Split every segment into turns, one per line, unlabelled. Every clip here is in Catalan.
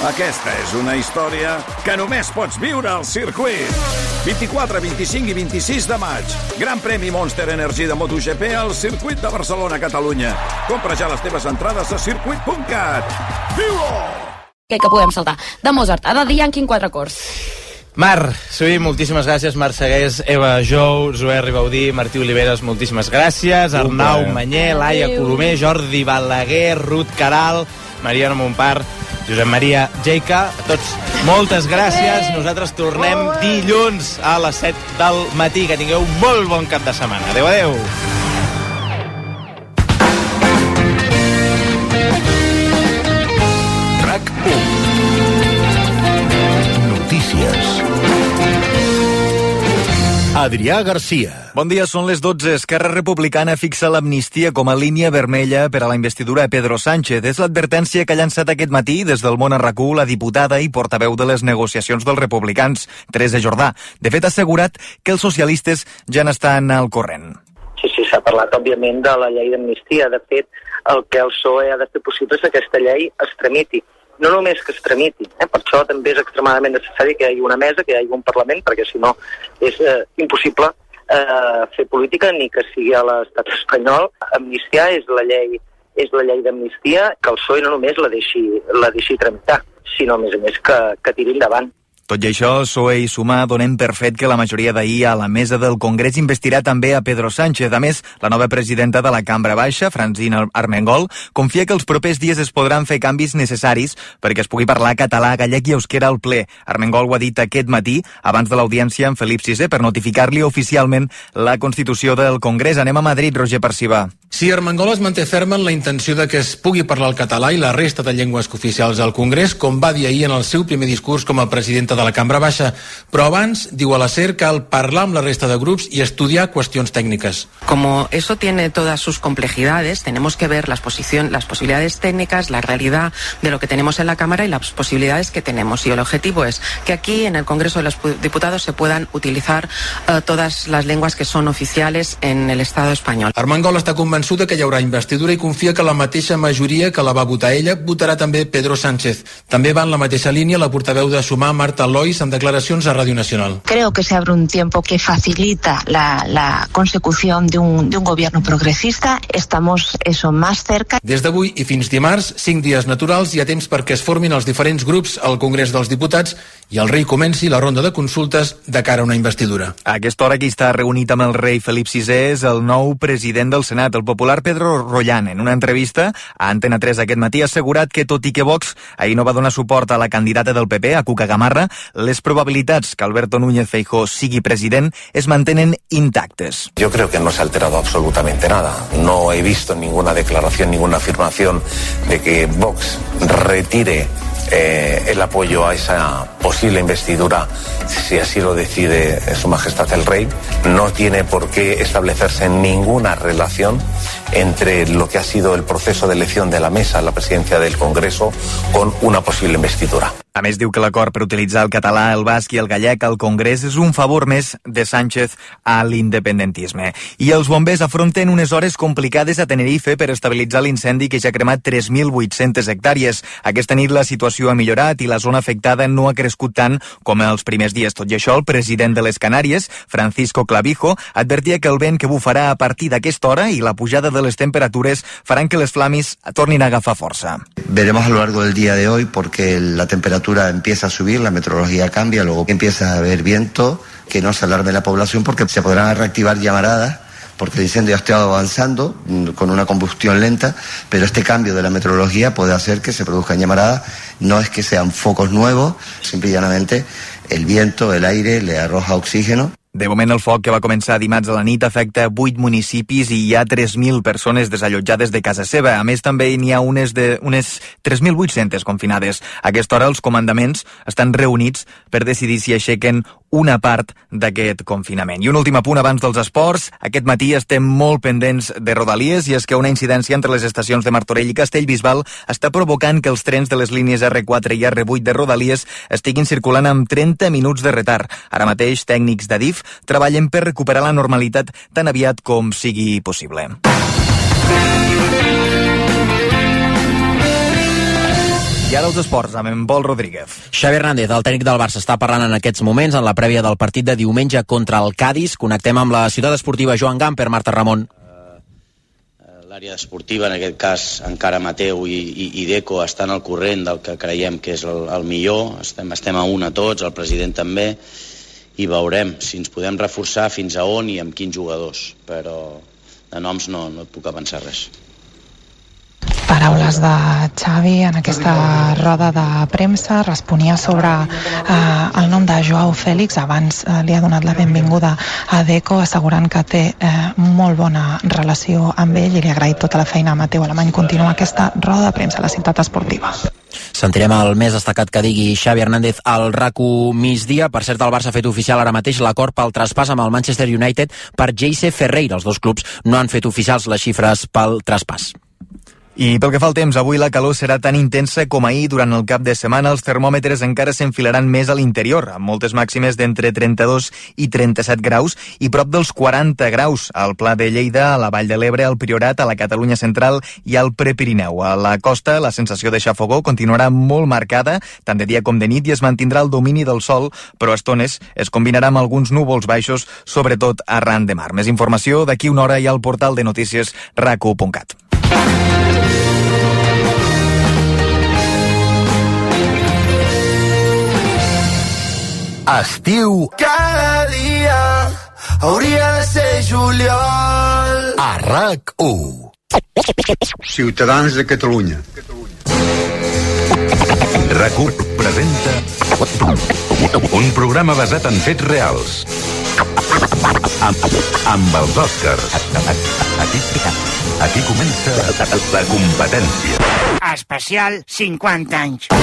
Aquesta és una història que només pots viure al circuit. 24, 25 i 26 de maig. Gran premi Monster Energy de MotoGP al circuit de Barcelona, Catalunya. Compra ja les teves entrades a circuit.cat. Viu-ho!
Que podem saltar. De Mozart, a The Yankee en 4 acords.
Mar, Suí, moltíssimes gràcies. Mar Segués, Eva Jou, Zoé Ribaudí, Martí Oliveres, moltíssimes gràcies. Arnau Mañé, Laia Colomer, Jordi Balaguer, Ruth Caral, Mariano Montpar, Josep Maria Jeica, a tots moltes gràcies. Nosaltres tornem dilluns a les 7 del matí. Que tingueu molt bon cap de setmana. Adéu, adéu.
RAC 1 Notícies. Adrià Garcia.
Bon dia, són les 12. Esquerra Republicana fixa l'amnistia com a línia vermella per a la investidura de Pedro Sánchez. És l'advertència que ha llançat aquest matí des del món a RAC1 la diputada i portaveu de les negociacions dels republicans, Teresa Jordà. De fet, ha assegurat que els socialistes ja n'estan al corrent.
Sí, s'ha parlat, òbviament, de la llei d'amnistia. De fet, el que el PSOE ha de fer possible és que aquesta llei es tramiti. No només que es tramiti, per això també és extremadament necessari que hi hagi una mesa, que hi hagi un Parlament, perquè si no és impossible fer política ni que sigui a l'estat espanyol. Amnistia és la llei d'amnistia, que el PSOE no només la deixi tramitar, sinó a més que tiri endavant.
Tot i això, PSOE i Sumar donen per fet que la majoria d'ahir a la mesa del Congrés investirà també a Pedro Sánchez. A més, la nova presidenta de la Cambra Baixa, Francina Armengol, confia que els propers dies es podran fer canvis necessaris perquè es pugui parlar català, gallec i euskera al ple. Armengol ho ha dit aquest matí, abans de l'audiència amb Felip VI, per notificar-li oficialment la Constitució del Congrés. Anem a Madrid, Roger Parcibà.
Sí, Armengol es manté ferm en la intenció de que es pugui parlar el català i la resta de llengües cooficials al Congrés, com va dir ahir en el seu primer discurs com a presidenta de la Cambra Baixa. Però abans, diu a la SER, cal parlar amb la resta de grups i estudiar qüestions tècniques.
Como eso tiene todas sus complejidades, tenemos que ver las posibilidades técnicas, la realidad de lo que tenemos en la Cámara y las posibilidades que tenemos. Y el objetivo es que aquí, en el Congreso de los Diputados, se puedan utilizar todas las lenguas que son oficiales en el Estado español.
Armengol està convençuda que hi haurà investidura i confia que la mateixa majoria que la va votar ella votarà també Pedro Sánchez. També va en la mateixa línia la portaveu de Sumar, Marta Lois, en declaracions a Radio Nacional.
Creo que se abre un tiempo que facilita la consecución de un gobierno progresista. Estamos más cerca.
Des d'avui i fins dimarts, 5 dies naturals, hi ha temps perquè es formin els diferents grups al Congrés dels Diputats i el rei comenci la ronda de consultes de cara a una investidura.
A aquesta hora qui està reunit amb el rei Felip VI és el nou president del Senat, el popular Pedro Rollán. En una entrevista a Antena 3 aquest matí ha assegurat que, tot i que Vox ahir no va donar suport a la candidata del PP, a Cuca Gamarra, les probabilitats que Alberto Núñez Feijóo sigui president es mantenen intactes.
Yo creo que no se ha alterado absolutamente nada. No he visto ninguna declaración, ninguna afirmación de que Vox retire el apoyo a esa posible investidura, si así lo decide Su Majestad el Rey. No tiene por qué establecerse ninguna relación entre lo que ha sido el proceso de elección de la mesa a la presidencia del Congreso con una posible investidura.
A més, diu que l'acord per utilitzar el català, el basc i el gallec al Congrés és un favor més de Sánchez a l'independentisme. I els bombers afronten unes hores complicades a Tenerife per estabilitzar l'incendi que ja ha cremat 3.800 hectàrees. Aquesta nit la situació ha millorat i la zona afectada no ha crescut tant com els primers dies. Tot i això, el president de les Canàries, Francisco Clavijo, advertia que el vent que bufarà a partir d'aquesta hora i la pujada de les temperatures faran que les flames tornin a agafar força.
Veremos a lo largo del día de hoy porque la temperatura empieza a subir, la meteorología cambia, luego empieza a haber viento, que no se alarme la población porque se podrán reactivar llamaradas porque el incendio ha estado avanzando con una combustión lenta, pero este cambio de la meteorología puede hacer que se produzcan llamaradas. No es que sean focos nuevos, simple y llanamente el viento, el aire le arroja oxígeno.
De moment, el foc que va començar dimarts a la nit afecta 8 municipis i hi ha 3.000 persones desallotjades de casa seva. A més, també n'hi ha unes 3.800 confinades. A aquesta hora, els comandaments estan reunits per decidir si aixequen una part d'aquest confinament. I un últim apunt abans dels esports. Aquest matí estem molt pendents de Rodalies i és que una incidència entre les estacions de Martorell i Castellbisbal està provocant que els trens de les línies R4 i R8 de Rodalies estiguin circulant amb 30 minuts de retard. Ara mateix, tècnics d'Adif treballen per recuperar la normalitat tan aviat com sigui possible. I ara els esports, amb en Pol Rodríguez.
Xavi Hernández, el tècnic del Barça, està parlant en aquests moments en la prèvia del partit de diumenge contra el Cádiz. Connectem amb la ciutat esportiva Joan Gamper, Marta Ramon.
L'àrea esportiva, en aquest cas encara Mateu i Deco, estan al corrent del que creiem que és el millor. Estem a una tots, el president també, i veurem si ens podem reforçar fins a on i amb quins jugadors. Però de noms no et puc avançar res.
Paraules de Xavi en aquesta roda de premsa. Responia sobre el nom de Joao Fèlix. Abans li ha donat la benvinguda a Deco, assegurant que té molt bona relació amb ell i li ha agraït tota la feina a Mateu Alemany. Continua aquesta roda de premsa a la ciutat esportiva.
Sentirem el més destacat que digui Xavi Hernández al RAC1 migdia. Per cert, el Barça ha fet oficial ara mateix l'acord pel traspàs amb el Manchester United per Jayce Ferreira. Els dos clubs no han fet oficials les xifres pel traspàs.
I pel que fa al temps, avui la calor serà tan intensa com ahir. Durant el cap de setmana els termòmetres encara s'enfilaran més a l'interior, amb moltes màximes d'entre 32 i 37 graus i prop dels 40 graus al Pla de Lleida, a la Vall de l'Ebre, al Priorat, a la Catalunya central i al Prepirineu. A la costa, la sensació de xafogó continuarà molt marcada, tant de dia com de nit, i es mantindrà el domini del sol, però a estones es combinarà amb alguns núvols baixos, sobretot arran de mar. Més informació d'aquí una hora i al portal de notícies rac1.cat.
Estiu
cada dia hauria de ser juliol.
A RAC1.
Ciutadans de Catalunya.
RAC1 presenta un programa basat en fets reals. Amb els Oscars. Aquí comença la competència.
Especial 50 anys.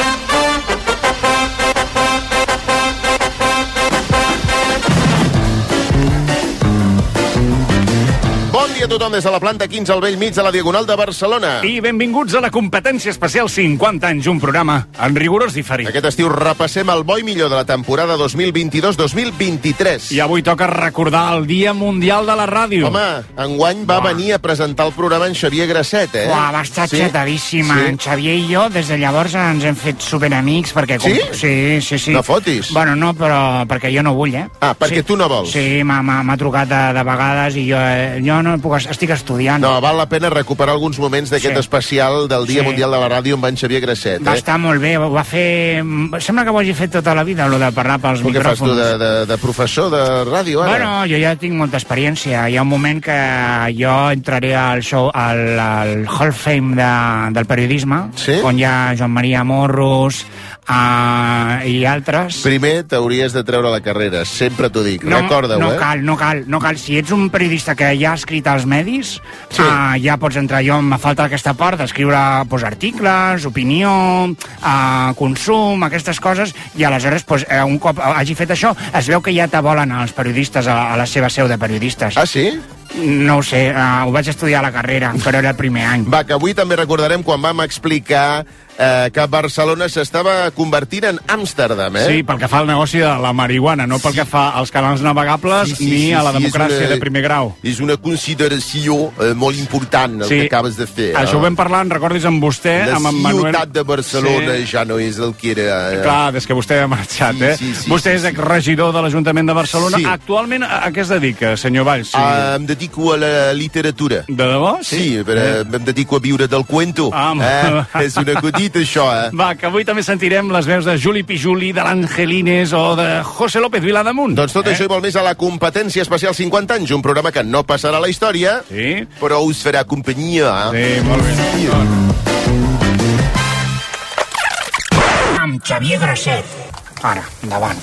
Bon dia a tothom des de la planta 15 al vell mig de la Diagonal de Barcelona.
I benvinguts a la competència especial 50 anys, un programa en rigorós diferit.
Aquest estiu repassem el bo i millor de la temporada 2022-2023.
I avui toca recordar el Dia Mundial de la Ràdio.
Home, enguany va venir a presentar el programa en Xavier Grasset, eh?
Uah, va estar xatadíssima. Sí? En Xavier i jo, des de llavors, ens hem fet superamics, perquè...
Sí?
Sí.
No fotis?
Bueno, no, però perquè jo no vull, eh?
Ah, perquè tu no vols?
Sí, m'ha trucat de vegades i jo no puc, estic estudiant.
No, val la pena recuperar alguns moments d'aquest especial del Dia Mundial de la Ràdio amb en Xavier Grasset.
Va estar molt bé, ho va fer... Sembla que ho hagi fet tota la vida, allò de parlar pels micròfons.
Què fas tu, de professor de ràdio, ara?
Bueno, jo ja tinc molta experiència. Hi ha un moment que jo entraré al show, al Hall of Fame del periodisme, on hi ha Joan Maria Morros i altres.
Primer t'hauries de treure la carrera, sempre t'ho dic, recorda-ho,
No cal. Si ets un periodista que ja ha escrit als medis, ja pots entrar. Jo me falta aquesta part d'escriure articles, opinió, consum, aquestes coses, i aleshores, un cop hagi fet això, es veu que ja te volen els periodistes a la seva seu de periodistes.
Ah, sí?
No ho sé, ho vaig estudiar a la carrera, però era el primer any.
Va, que avui també recordarem quan vam explicar que Barcelona s'estava convertint en Amsterdam, eh?
Sí, pel que fa al negoci de la marihuana, no pel que fa als canals navegables ni a la democràcia de primer grau.
És una consideració molt important el que acabes de fer.
Això ho vam parlar, recordis, amb vostè, amb en Manuel...
La ciutat de Barcelona ja no és el que era...
Clar, des que vostè ha marxat, eh? Vostè és exregidor de l'Ajuntament de Barcelona. Actualment, a què es dedica, senyor Valls?
Em dedico a la literatura.
De debò?
Sí, em dedico a viure del cuento. És una acudit, això, eh?
Va, que avui també sentirem les veus de Juli Pijuli, de l'Angelines o de José López Viladamunt.
Doncs tot això i molt més a la competència especial 50 anys, un programa que no passarà a la història, però us farà companyia.
Sí, molt bé.
Amb Xavier Grasset. Ara, endavant.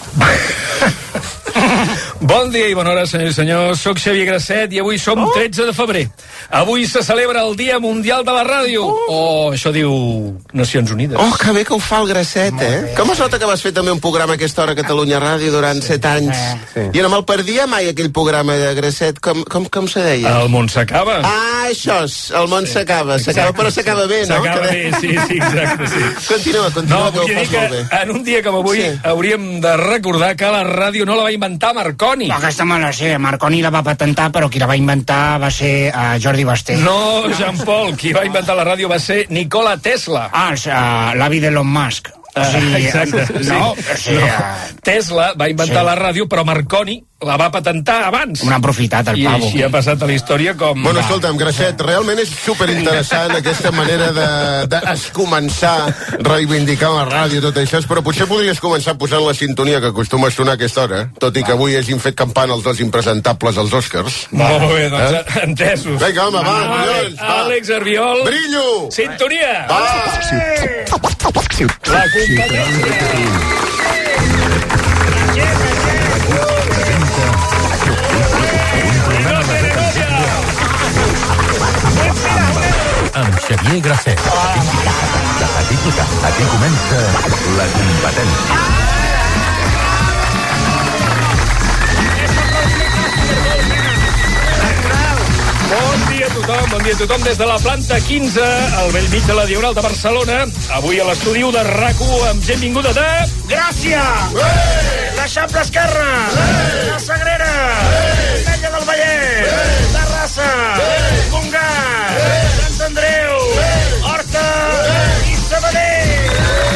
Bon dia i bona hora, senyors i senyors. Soc Xavier Grasset i avui som 13 de febrer. Avui se celebra el Dia Mundial de la Ràdio. Això diu Nacions Unides.
Oh, que bé que ho fa el Grasset, eh? Com es nota que vas fer també un programa a aquesta hora a Catalunya Ràdio durant 7 anys? I no me'l perdia mai, aquell programa de Grasset. Com se deia?
El món s'acaba.
Ah, això és, el món s'acaba. S'acaba, però s'acaba bé, no?
S'acaba bé, sí, exacte, sí.
Continua,
no,
que ho fas molt bé.
En un dia com avui, hauríem de recordar que la ràdio no la va inventar Marconi.
Aquesta me la sé, Marconi la va patentar, però qui la va inventar va ser Jordi Basté.
No, Jean Paul, qui va inventar la ràdio va ser Nikola Tesla.
L'avi d'Elon Musk.
Exacte. No, Tesla va inventar la ràdio, però Marconi la va patentar abans.
Un aprofitat, el pavo.
I així ha passat a la història com...
Bueno, escolta'm, Gracet, realment és superinteressant aquesta manera de començar reivindicar la ràdio i tot això, però potser podries començar posant la sintonia que acostuma a sonar a aquesta hora, tot i que avui hagin fet campana els dos impresentables als Oscars.
Molt bé, doncs entesos.
Vinga, home, va, collons, va.
Àlex Arbiol.
Brillo!
Sintonia!
Va!
La competència!
Amb Xavier Gracet. Aquí comença la competència.
Bon dia a tothom des de la planta 15, al bell mig de la Diagonal de Barcelona. Avui a l'estudi de RAC1 amb gent vinguda de...
Gràcia! L'Eixample Esquerra! La Sagrera! Mella del Vallès! Terrassa! Montgat! Sant Andreu! Horta! I Sabadell!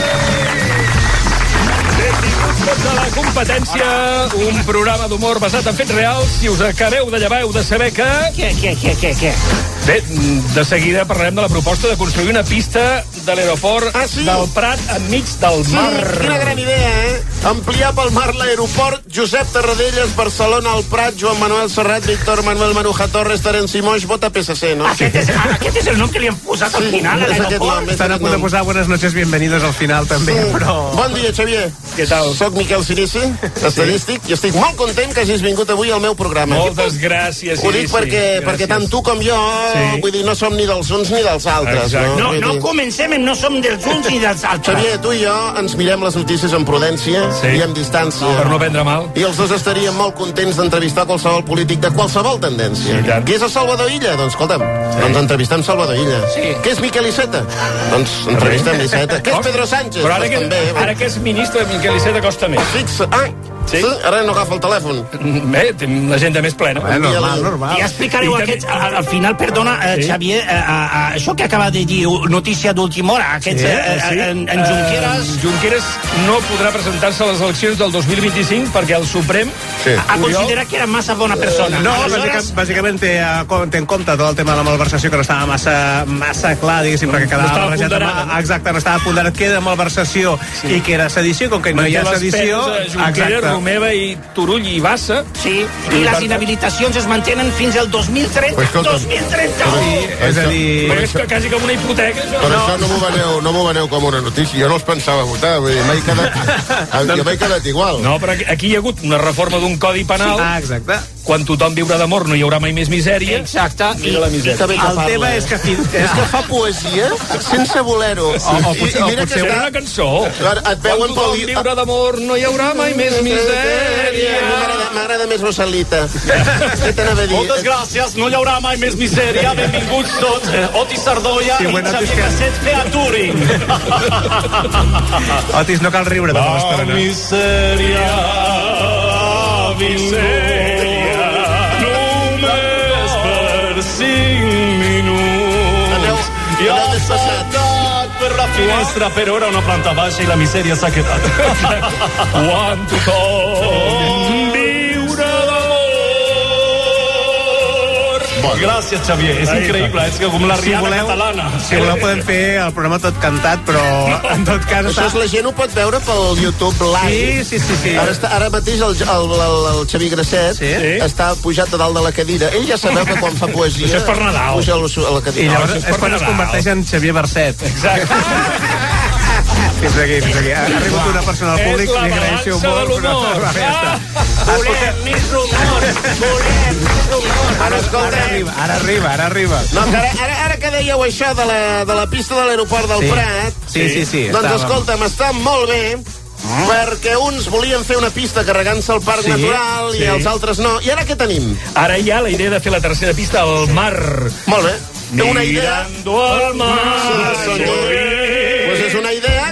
Benvinguts tots a la competència, un programa d'humor basat en fets reals. Si us acabeu de llevar, heu de saber que...
Què?
Bé, de seguida parlarem de la proposta de construir una pista de l'aeroport del Prat enmig del mar.
Sí, quina gran idea, Ampliar pel mar l'aeroport Josep Tarradellas, Barcelona, el Prat, Joan Manuel Serrat, Víctor Manuel Manuja Torres, Terenci Moix, vota PSC, no?
Aquest és el nom que li han posat al final a l'aeroport.
Estan a punt de posar buenas noches, bienvenidos al final, també, però...
Bon dia, Xavier.
Què tal?
Soc Miquel Cirici, estadístic, i estic molt content que hagis vingut avui al meu programa.
Moltes gràcies,
Ho dic perquè tant tu com jo, vull dir, no som ni dels uns ni dels altres.
No comencem amb no som dels uns ni dels altres.
Xavier, tu i jo ens mirem les notícies amb prudència i amb distància.
Per no prendre mal.
I els dos estaríem molt contents d'entrevistar qualsevol polític de qualsevol tendència. Qui és el Salvador Illa? Doncs escolta'm, doncs entrevistem Salvador Illa. Què és Miquel Iceta? Doncs entrevistem Iceta. Què és Pedro Sánchez?
Però ara que és ministre, Miquel Iceta costa més.
Fixa. Sí? Ara no agafa el telèfon.
Bé, tenim l'agenda més plena.
Normal.
Ja explicareu al final, perdona, Xavier, això que acaba de dir, notícia d'última hora, en Junqueras...
Junqueras no podrà presentar-se a les eleccions del 2025 perquè el Suprem
ha considerat que era massa bona persona.
No, bàsicament té en compte tot el tema de la malversació, que no estava massa clar, diguéssim, perquè quedava barrejat. Exacte, no estava ponderat que era malversació i que era sedició, com que no hi ha sedició...
Exacte. Romeva i Turull i Bassa.
Sí, i les inhabilitacions es mantenen fins al 2030. 2030!
És a dir...
Però és que quasi com una hipoteca.
Per això no m'ho veneu com una notícia. Jo no els pensava votar, vull dir, jo m'he quedat igual.
No, però aquí hi ha hagut una reforma d'un codi penal.
Exacte.
Quan tothom viurà d'amor no hi haurà mai més misèria.
Exacte.
Mira la misèria.
El tema és que...
És que fa poesia sense voler-ho.
O potser
era una cançó.
Et veuen
quan tothom viurà d'amor no hi haurà mai més misèria.
M'agrada més Rosalita. Què t'anava a dir?
Moltes gràcies, no hi haurà mai més misèria. Benvinguts tots, Otis Sardoia i Xavier Gracet fer a Turing.
Otis, no cal riure tota l'estona.
Misèria, només per 5 minuts. I ha saltat per la finestra, però era una planta baixa i la misèria s'ha quedat.
Quan tothom viure d'amor.
Gràcies, Xavier, és increïble, és que com la Rihanna catalana.
Si voleu podem fer el programa tot cantat, però en tot cas...
Això la gent ho pot veure pel YouTube Live.
Sí.
Ara mateix el Xavier Gracet està pujat a dalt de la cadira. Ell ja sabeu que quan fa poesia...
Això és per Nadal.
Puja a la cadira.
I llavors és quan es converteix en Xavier Barcet.
Exacte.
Fins aquí. Ha arribat una persona al públic, li agraeixo molt.
Volem més rumors.
Ara arriba.
No, ara que dèieu això de la pista de l'aeroport del Prat...
Sí.
Doncs escolta'm, està molt bé, perquè uns volien fer una pista carregant-se al parc natural i els altres no. I ara què tenim?
Ara hi ha la idea de fer la tercera pista al mar.
Molt bé. Té una idea...
Mirando al mar.
Pues és una idea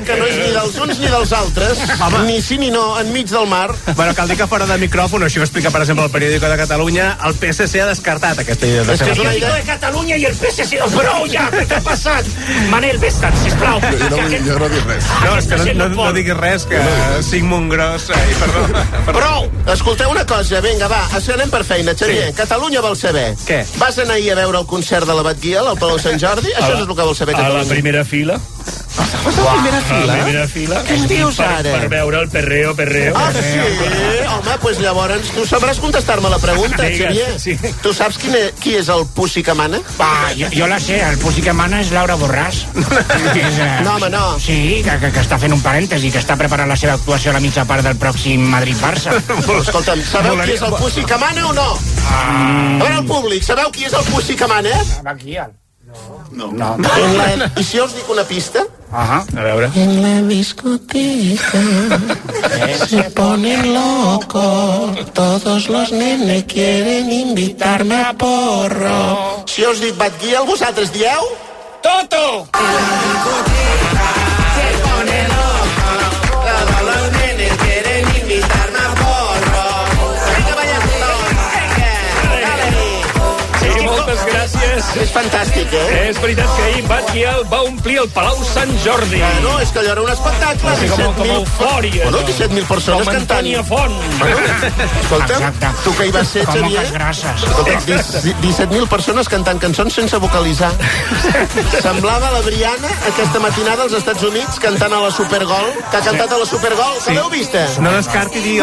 que no és ni dels uns ni dels altres, ni sí ni no, enmig del mar.
Bueno, cal dir que fora de micròfon, així ho explica, per exemple, el periòdico de Catalunya, el PSC ha descartat aquesta idea.
El periòdico de Catalunya i el PSC, prou ja, què ha passat? Manel, vés-te'n, sisplau.
Jo no dic res.
No, és que no diguis res, que Sigmund Gros... Perdó.
Prou! Escolteu una cosa, vinga, va, anem per feina. Xavier, Catalunya vol saber.
Què?
Vas anar ahir a veure el concert de la Batguiel al Palau Sant Jordi? Això és el que vol saber Catalunya.
A la primera fila.
Vas a la primera fila?
A la primera fila.
Què em dius ara?
Per veure el perreo.
Ah, sí? Home, doncs llavors tu sabràs contestar-me la pregunta, Xavier.
Sí.
Tu saps qui és el Pussy que mana?
Va, jo la sé, el Pussy que mana és Laura Borràs.
No, home, no.
Sí, que està fent un parèntesi, que està preparant la seva actuació a la mitja part del pròxim Madrid-Barça.
Escolta'm, sabeu qui és el Pussy que mana o no? A veure, el públic, sabeu qui és el Pussy que mana?
Aquí,
No. I si us dic una pista?
A veure.
En la discoteca se ponen locos, todos los nenes quieren invitarme a porro.
Si us dic Batguiel, vosaltres dieu?
Toto!
En la discoteca se ponen locos, todos los nenes quieren invitarme a porro.
Vinga, ballem tots!
Sí, moltes gràcies.
És fantàstic,
És veritat que ahir Batguiel va omplir el Palau Sant Jordi.
No, és que allò era un espectacle.
Va ser com eufòria.
Bueno, 17.000 persones
com
cantant.
Antònia Font.
Escolta, tu que hi vas ser, Xavier?
Moltes gràcies.
Escolta, 17.000 persones cantant cançons sense vocalitzar. Semblava la Briana aquesta matinada als Estats Units cantant a la Supergol, que ha cantat a la Supergol. Que l'heu vista?
No descarti dir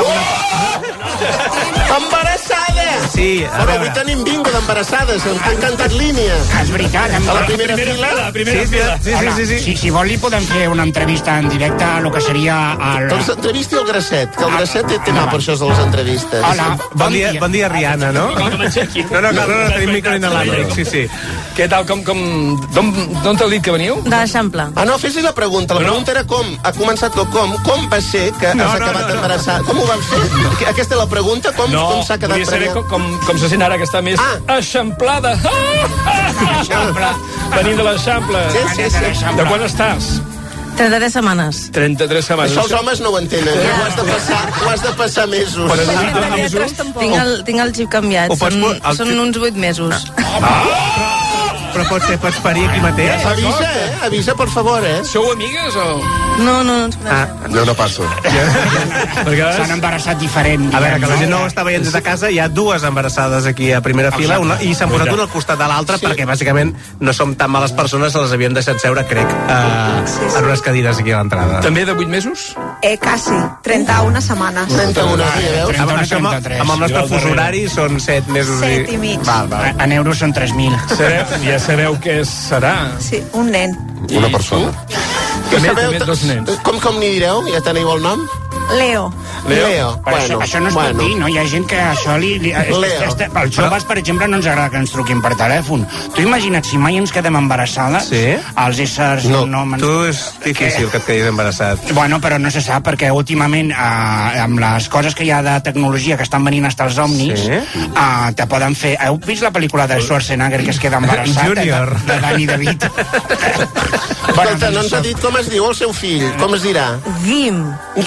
Embarassada!
Sí, a
Però
veure.
avui tenim bingo d'embarassades, han cantat línia.
És veritat.
A la primera fila.
La primera fila.
Hola, si vol li podem fer una entrevista en directe a lo que seria el...
Doncs entrevisti el Grasset, que el Grasset té mà per això de les entrevistes.
Hola,
Bon dia, Rihanna, no? No, tenim micro inalàmbric, sí.
Què tal, d'on t'heu dit que veniu?
De l'Eixample.
Ah, no, fes-li la pregunta. La pregunta era com. Ha començat com va ser que has acabat embarassada? Com ho van fer? Aquesta és la pregunta, com s'ha quedat
volia saber
prenyat?
com se sent ara que està més eixamplada. Venim de l'Eixample.
Sí.
De quan estàs?
33 setmanes.
33 setmanes.
Això els homes no ho entenen. Ho has de passar mesos.
Tinc el xip canviat. Són uns 8 mesos.
Però pots parir aquí mateix?
Avisa, per favor,
Sou amigues o...?
No ens coneixem.
Jo no passo.
S'han embarassat diferent.
A veure, que la gent no ho està veient des de casa, hi ha dues embarassades aquí a primera fila i s'han posat una al costat de l'altra perquè bàsicament no som tan males persones, les havíem deixat seure, crec, en unes cadires aquí a l'entrada.
També de 8 mesos?
Quasi, 31 setmanes.
31, veus?
Això amb el nostre fus horari són 7 mesos
7 i mig.
Val.
En euros són 3.000.
Ja sabeu què serà?
Sí, un nen.
Una persona.
També 2 nens.
Com n'hi direu? Ja teniu el nom?
Leo.
Bueno,
això no es pot dir, no? Hi ha gent que això els joves, per exemple, no ens agrada que ens truquin per telèfon. Tu imagina't, si mai ens quedem embarassades, els éssers...
No, tu és difícil que et quedis embarassat.
Bueno, però no se sap, perquè últimament, amb les coses que hi ha de tecnologia que estan venint hasta els òmnics, te poden fer... Heu vist la pel·lícula de Schwarzenegger que es queda embarassat?
Junior.
De Danny DeVito.
Escolta, no ens ha dit com es diu el seu fill. Com es dirà?
Guim.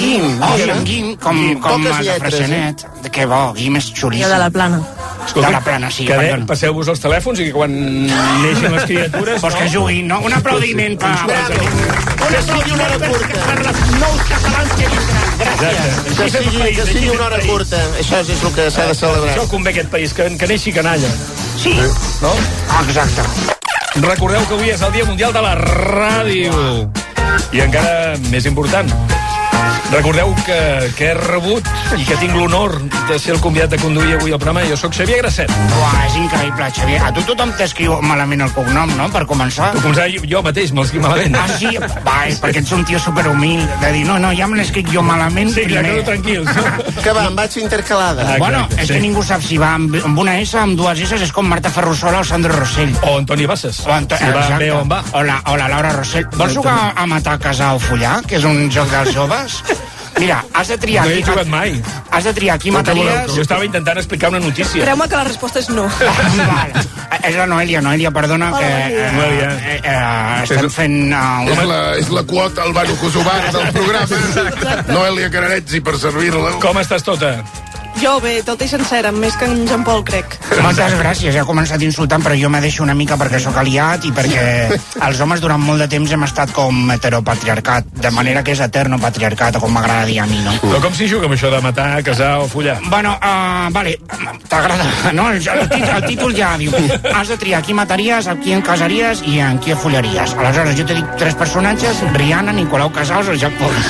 Guim, com el de Freixenet. Que bo, Guim és xulíssim.
Jo de la Plana.
De la Plana, sí.
Passeu-vos els telèfons i que quan neixin les criatures...
Pues que juguin, no? Un aplaudiment per...
Que sigui una hora curta.
Per els nous catalans que vindran. Gràcies.
Que sigui una hora curta. Això és el que s'ha de celebrar.
Això convé aquest país, que neixi canalla.
Sí.
No?
Exacte.
Recordeu que avui és el Dia Mundial de la Ràdio. I encara més important, recordeu que he rebut i que tinc l'honor de ser el convidat de conduir avui el programa. Jo sóc Xavier Grasset.
Uah, és increïble, Xavier. A tu tothom t'escriu malament el cognom, no?, per començar.
Per començar, jo mateix me'l escriu malament.
Ah, sí? Perquè ets un tio superhumil, de dir, no, ja me l'escric jo malament.
Sí, ja quedo tranquil.
Que va, em vaig intercalada.
Bueno, és que ningú sap si va amb una S, amb dues S, és com Marta Ferrusola o Sandro Rossell.
O Antoni Bassas.
Si va bé on va. O la Laura Rossell. Vols jugar a matar, casar o follar, que és un joc dels joves? Mira, has de triar...
No he jugat mai.
Has de triar qui mataries...
Jo estava intentant explicar una notícia.
Creu-me que la resposta és no.
Vale. És la Noelia, perdona, que estem fent...
És la quota Albano Kosovar del programa. Noelia Canarets, i per servir-la...
Com estàs tota?
Jo bé, tot i sencera, més que en Jean Paul, crec.
Moltes gràcies, ha començat insultant, però jo me deixo una mica perquè sóc aliat i perquè els homes durant molt de temps hem estat com heteropatriarcat, de manera que és eterno patriarcat, o com m'agrada dir a mi, no?
Però com s'hi juga amb això de matar, casar o follar?
Bueno, vale, t'agrada, no? El títol ja diu, has de triar qui mataries, amb qui en casaries i en qui follaries. Aleshores, jo t'he dit 3 personatges, Rihanna, Nicolau Casals o Jack Paul.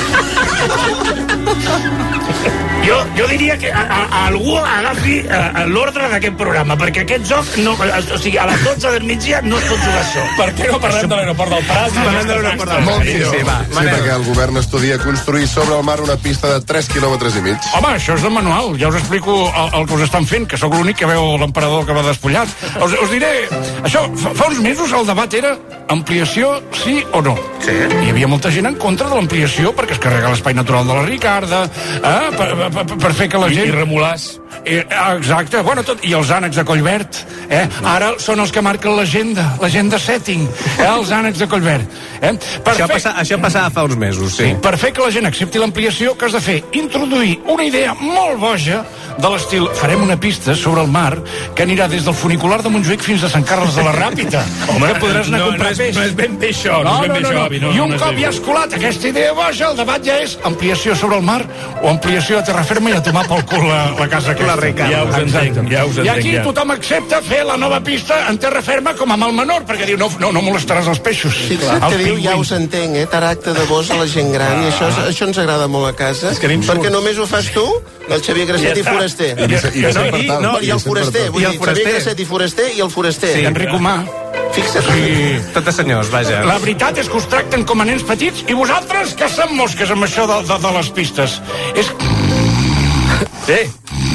Jo diria que algú agafi l'ordre d'aquest programa, perquè aquest joc, o sigui, a les 12 del migdia no es pot jugar això.
Per què no parlem de l'aeroport del Prat?
Parlem de l'aeroport del
Molt
Prat.
millor.
Sí,
perquè el govern estudia construir sobre el mar una pista de 3 quilòmetres i mig.
Home, això és de manual, ja us explico el que us estan fent, que sóc l'únic que veu l'emperador que va despullat. Us diré, això, fa uns mesos el debat era ampliació sí o no. Sí. Hi havia molta gent en contra de l'ampliació perquè es carrega l'espai natural de la Ricarda, per fer que la gent...
I remolars.
Exacte, bueno, i els ànecs de Collverd, ara són els que marquen l'agenda setting, els ànecs de Collverd.
Això passava fa uns mesos, sí.
Per fer que la gent accepti l'ampliació, que has de fer? Introduir una idea molt boja de l'estil, farem una pista sobre el mar que anirà des del funicular de Montjuïc fins a Sant Carles de la Ràpita.
Home,
que podràs anar a comprar peix.
No és ben bé això, no és ben bé això, avi.
I un cop ja has colat aquesta idea boja, el debat ja és ampliació sobre el mar o ampliació a terra ferma i a tomar pel cul la casa aquesta.
Ja us entenc.
I aquí tothom accepta fer la nova pista en terra ferma com a mal menor, perquè diu, no molestaràs els peixos.
Sí, clar, que diu, ja us entenc, taracte de gos a la gent gran, i això ens agrada molt a casa, perquè només ho fas tu, el Xavier Grasset i Foraster. I el Foraster, vull dir, Xavier Grasset i Foraster i el Foraster.
Sí, Enric Humà.
Fixa't.
Sí, tot de senyors, vaja.
La veritat és que us tracten com a nens petits i vosaltres que som mosques amb això de les pistes.
Sí.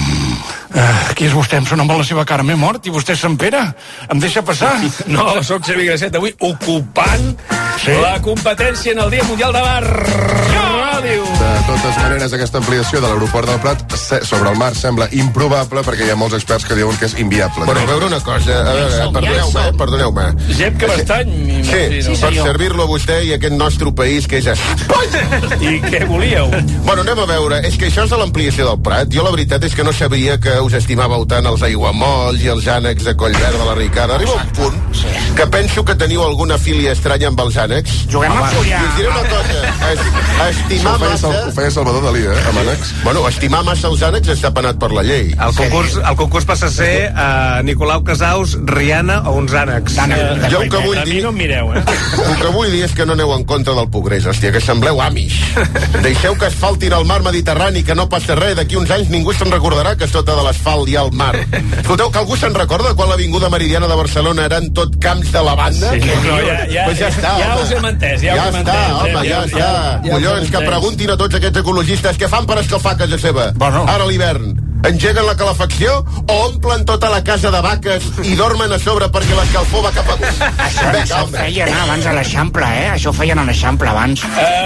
Qui és vostè? Em sona molt la seva cara. M'he mort i vostè és Sant Pere? Em deixa passar?
No, sóc Xavier Grasset, avui ocupant la competència en el Dia Mundial de la Ràdio.
De totes maneres, aquesta ampliació de l'aeroport del Prat sobre el mar sembla improbable perquè hi ha molts experts que diuen que és inviable. Bueno, a veure una cosa, perdoneu-me.
Jep que bastany,
sí, per servir-lo a vostè i a aquest nostre país que és Espanya.
I què volíeu?
Bueno, anem a veure, és que això és de l'ampliació del Prat. Jo la veritat és que no sabia que us estimàveu tant els aiguamolls i els ànecs de Collverd de la Ricarda. Arriba un punt que penso que teniu alguna filia estranya amb els ànecs.
Juguem a follar.
Us diré una cosa, estimar massa... Ho feia Salvador Dalí, amb ànecs. Bueno, estimar massa els ànecs està penat per la llei.
El concurs passa a ser Nicolau Casals, Rihanna o uns ànecs.
Jo el que vull dir...
no em mireu,
El que vull dir és que no aneu en contra del progrés, hòstia, que sembleu Amish. Deixeu que es faltin al mar Mediterrani, que no passa res, d'aquí uns anys ningú se'n recordarà que sota de l'asfalt hi ha el mar. Escolteu, que algú se'n recorda quan l'avinguda Meridiana de Barcelona eren tot camps de lavanda?
Sí, no,
pues ja està,
ja us hem entès, ja
està. Collons, que preguntin a tots aquests ecologistes què fan per escalfar casa seva. Ara a l'hivern. Engeguen la calefacció o omplen tota la casa de vaques i dormen a sobre perquè l'escalfor va cap amunt?
Això ho feien abans a l'Eixample, Això ho feien a l'Eixample abans.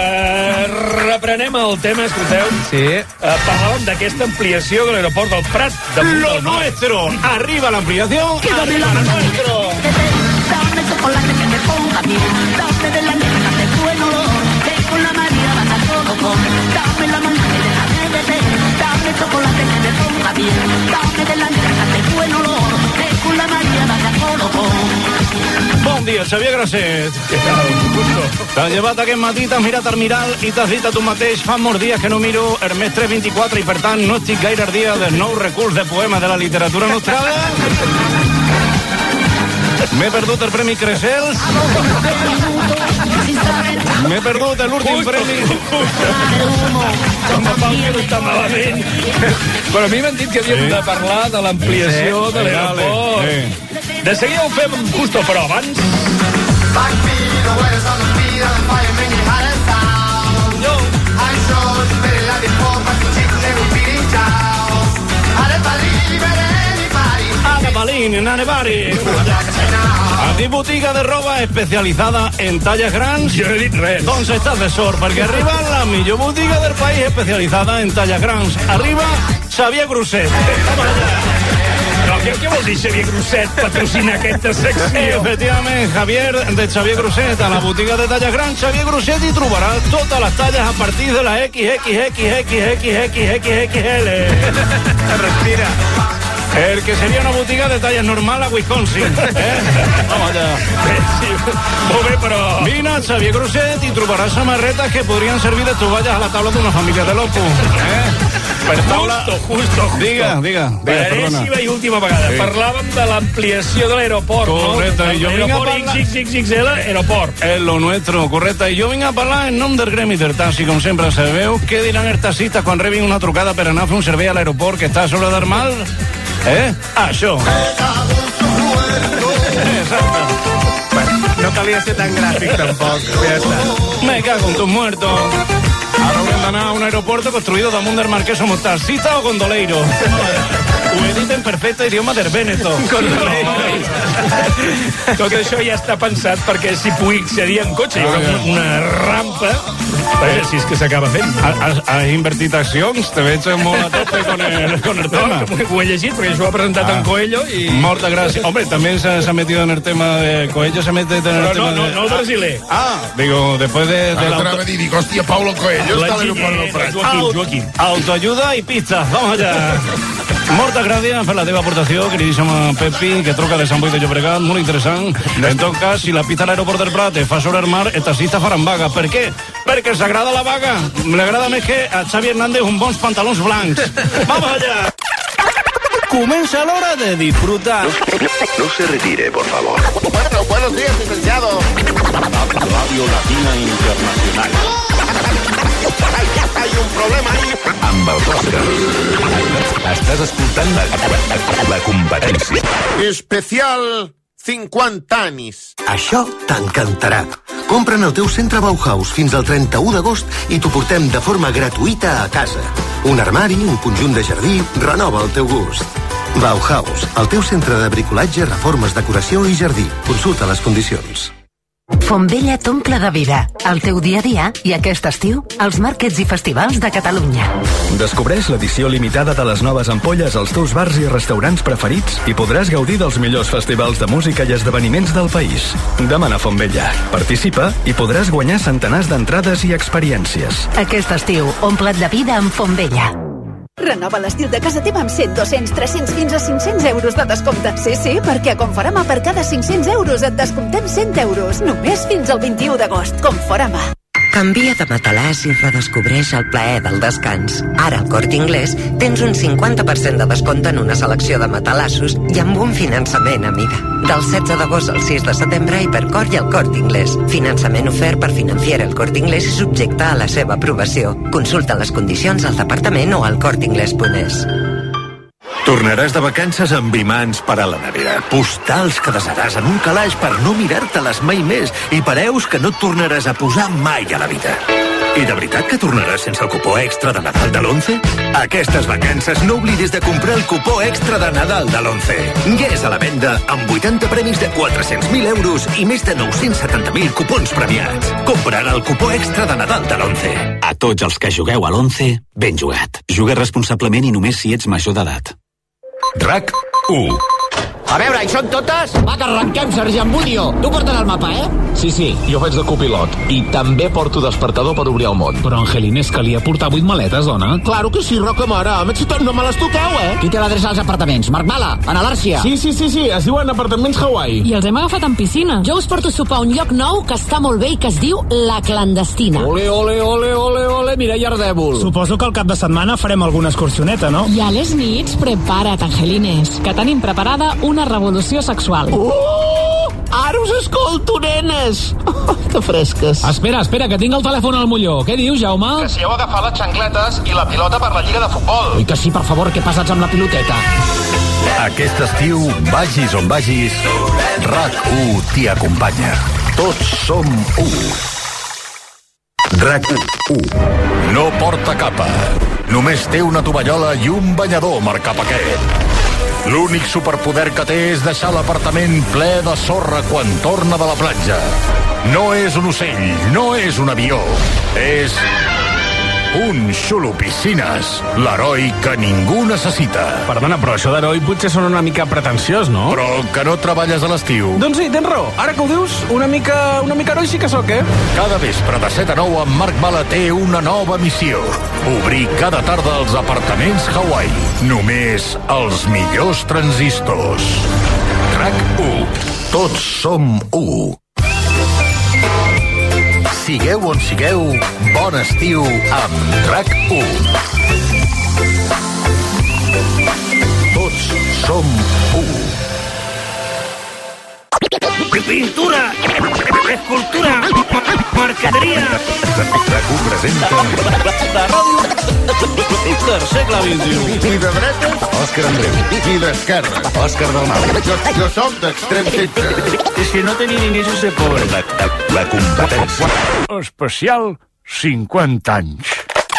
Reprenem el tema, escolteu.
Sí.
Parlàvem d'aquesta ampliació de l'aeroport del Prat.
Lo nuestro. Arriba la ampliación. Arriba lo nuestro.
Dame chocolate que me ponga bien. Dame de la negra de buen olor. Que con la María van a todo con. Dame la manzana y déjame beber. Dame chocolate que me ponga bien. Dame de la negra de buen olor. Que con la María van a todo con.
Bon dia, Xavier Grasset.
Què tal?
T'has llevat aquest matí, t'has mirat al mirall i t'has dit a tu mateix, fa molts dies que no miro el mes 324 i per tant no estic gaire al dia del nou recurs de poema de la literatura nostrada. M'he perdut el Premi Crescels. M'he perdut l'últim premi.
Està malament. Però a mi m'han dit que havíem de parlar de l'ampliació de l'aeroport. De seguida ho fem justo, però abans...
dir botiga de roba especialitzada en talles grans?
Jo no he dit res.
Doncs estàs de sort, perquè arriba la millor botiga del país especialitzada en talles grans. Arriba Xavier Groset.
Però què vol dir Xavier Groset patrocina aquesta secció?
Efectivament, Javier de Xavier Groset, a la botiga de talles grans Xavier Groset, hi trobaràs totes les talles a partir de la XXXXXXXXL.
Respira.
El que seria una botiga de talles normal a Wisconsin. Vamos allà.
Sí, molt bé, però...
Vine a Xavier Groset i trobaràs samarretes que podrien servir de tovalles a la taula d'una família de loco.
Per taula... Justo.
Diga,
Per enèsima i última vegada.
Sí.
Parlàvem de l'ampliació de l'aeroport,
correcte,
no?
I jo vinc a
L'aeroport
parlar...
XXXL, aeroport.
És lo nuestro, correcte. I jo vinc a parlar en nom del gremi del taxi, com sempre sabeu. Què diran els taxistes quan rebin una trucada per anar a fer un servei a l'aeroport que està sobre d'Armal? Això. Exacte.
No calia ser tan gràfic, tampoc. Ja està.
Me cago en tus muertos. Ara haurem d'anar a un aeropuerto construido damunt del Marqués. Somos taxista o gondoleiro. Ho he dit en perfecte idioma del Veneto.
Tot això ja està pensat perquè si pugui accedir en cotxe. Hi haurà una rampa. Si és que s'acaba fent.
Has invertit accions? Te veig molt a tope con el tema.
Ho he llegit perquè això ho ha presentat en Coelho i...
Molta gràcia. Hombre, también se ha metido en el tema de Coelho, se mete en el tema de...
No el brasiler.
Digo, después de la...
Digo, hostia, Paulo Coelho está en el aeropuerto del Prat.
Joaquín.
Autoayuda i pizza. Vamos allá. Moltes gràcies per la teva aportació, queridíssima Pepi, que truca de Sant Boi de Llobregat, molt interessant. En tot cas, si la pista a l'aeroport del Prat fa sobre el mar, els taxistes faran vaga. Per què? Perquè els agrada la vaga. M'agrada més que a Xavi Hernández uns bons pantalons blancs. Vamos allá. Comença l'hora de disfrutar.
No se retire, por favor.
Bueno, buenos días, licenciado.
Radio Latina Internacional.
Hay un problema ahí.
Amb el Òscar. Estàs escoltant la competència.
Especial 50 anys.
Això t'encantarà. Compra'n el teu centre Bauhaus fins al 31 d'agost i t'ho portem de forma gratuïta a casa. Un armari, un conjunt de jardí, renova el teu gust. Bauhaus, el teu centre de bricolatge, reformes, decoració i jardí. Consulta les condicions.
Fontvella t'omple de vida, el teu dia a dia i aquest estiu, els màrquets i festivals de Catalunya.
Descobreix l'edició limitada de les noves ampolles als teus bars i restaurants preferits i podràs gaudir dels millors festivals de música i esdeveniments del país. Demana Fontvella. Participa i podràs guanyar centenars d'entrades i experiències.
Aquest estiu, omple't de vida amb Fontvella.
Renova l'estil de casa teva amb 100, 200, 300, fins a 500 euros de descompte. Sí, perquè a Conforama per cada 500 euros et descomptem 100 euros. Només fins al 21 d'agost. Conforama.
Canvia de matalàs i redescobreix el plaer del descans. Ara al Corte Inglés tens un 50% de descompte en una selecció de matalassos i amb un finançament a mida. Del 16 d'agost al 6 de setembre, Hipercor i el Corte Inglés. Finançament ofert per Financiera el Corte Inglés i subjecte a la seva aprovació. Consulta les condicions al departament o al corteinglés.es.
Tornaràs de vacances amb imants per a la nevera, postals que desaràs en un calaix per no mirar-te-les mai més i pareus que no et tornaràs a posar mai a la vida. I de veritat que tornaràs sense el cupó extra de Nadal de l'11? Aquestes vacances no oblidis de comprar el cupó extra de Nadal de l'11. Ja és a la venda amb 80 premis de 400.000 euros i més de 970.000 cupons premiats. Compra ara el cupó extra de Nadal de l'11.
A tots els que jugueu a l'11, ben jugat. Juga responsablement i només si ets major d'edat.
RAC 1.
A veure, hi són totes? Va, que arrenquem, sergent Budio. Tu portes el mapa,
Sí, jo faig de copilot. I també porto despertador per obrir el món.
Però, Angelines, calia portar 8 maletes, dona?
Claro que sí, Roca Mare. No me les toqueu, Qui té l'adreça als apartaments? Marc Bala, a l'Àrcia.
Sí, es diuen apartaments Hawaii.
I els hem agafat en piscina. Jo us porto a sopar a un lloc nou que està molt bé i que es diu La Clandestina.
Ole, mira, Ardèvol.
Suposo que al cap de setmana farem alguna excursioneta, no?
I a les nits, prepara't, Angelines, que tenim preparada una revolució sexual.
Ara us escolto, nenes. Que fresques.
Espera, que tinc el telèfon al molló. Què dius, Jaume?
Que si heu agafat les xancletes i la pilota per la lliga de futbol.
Ui, que sí, per favor, que passats amb la piloteta.
Aquest estiu, vagis on vagis, RAC1 t'hi acompanya. Tots som 1. RAC1 no porta capa. Només té una tovallola i un banyador marcapaquet. L'únic superpoder que té és deixar l'apartament ple de sorra quan torna de la platja. No és un ocell, no és un avió, és un xolopiscines, l'heroi que ningú necessita.
Perdona, però això d'heroi potser són una mica pretensiós, no?
Però que no treballes a l'estiu.
Doncs sí, tens raó. Ara que ho dius, una mica heroi sí que sóc, eh?
Cada vespre de 7 a 9 en Marc Bala té una nova missió. Obrir cada tarda els apartaments Hawaii. Només els millors transistors. RAC1. Tots som 1. Sigueu on sigueu, bon estiu amb RAC1. Tots som 1.
Pintura, escultura, marqueteria.
RAC1 presenta
la ràdio del segle XXI.
Ni de dretes,
Òscar Andreu.
ni d'esquerra.
Òscar Dalmau.
Jo soc d'extrem centre.
És que no tenir ningú se pobre.
La competència.
Especial 50 anys.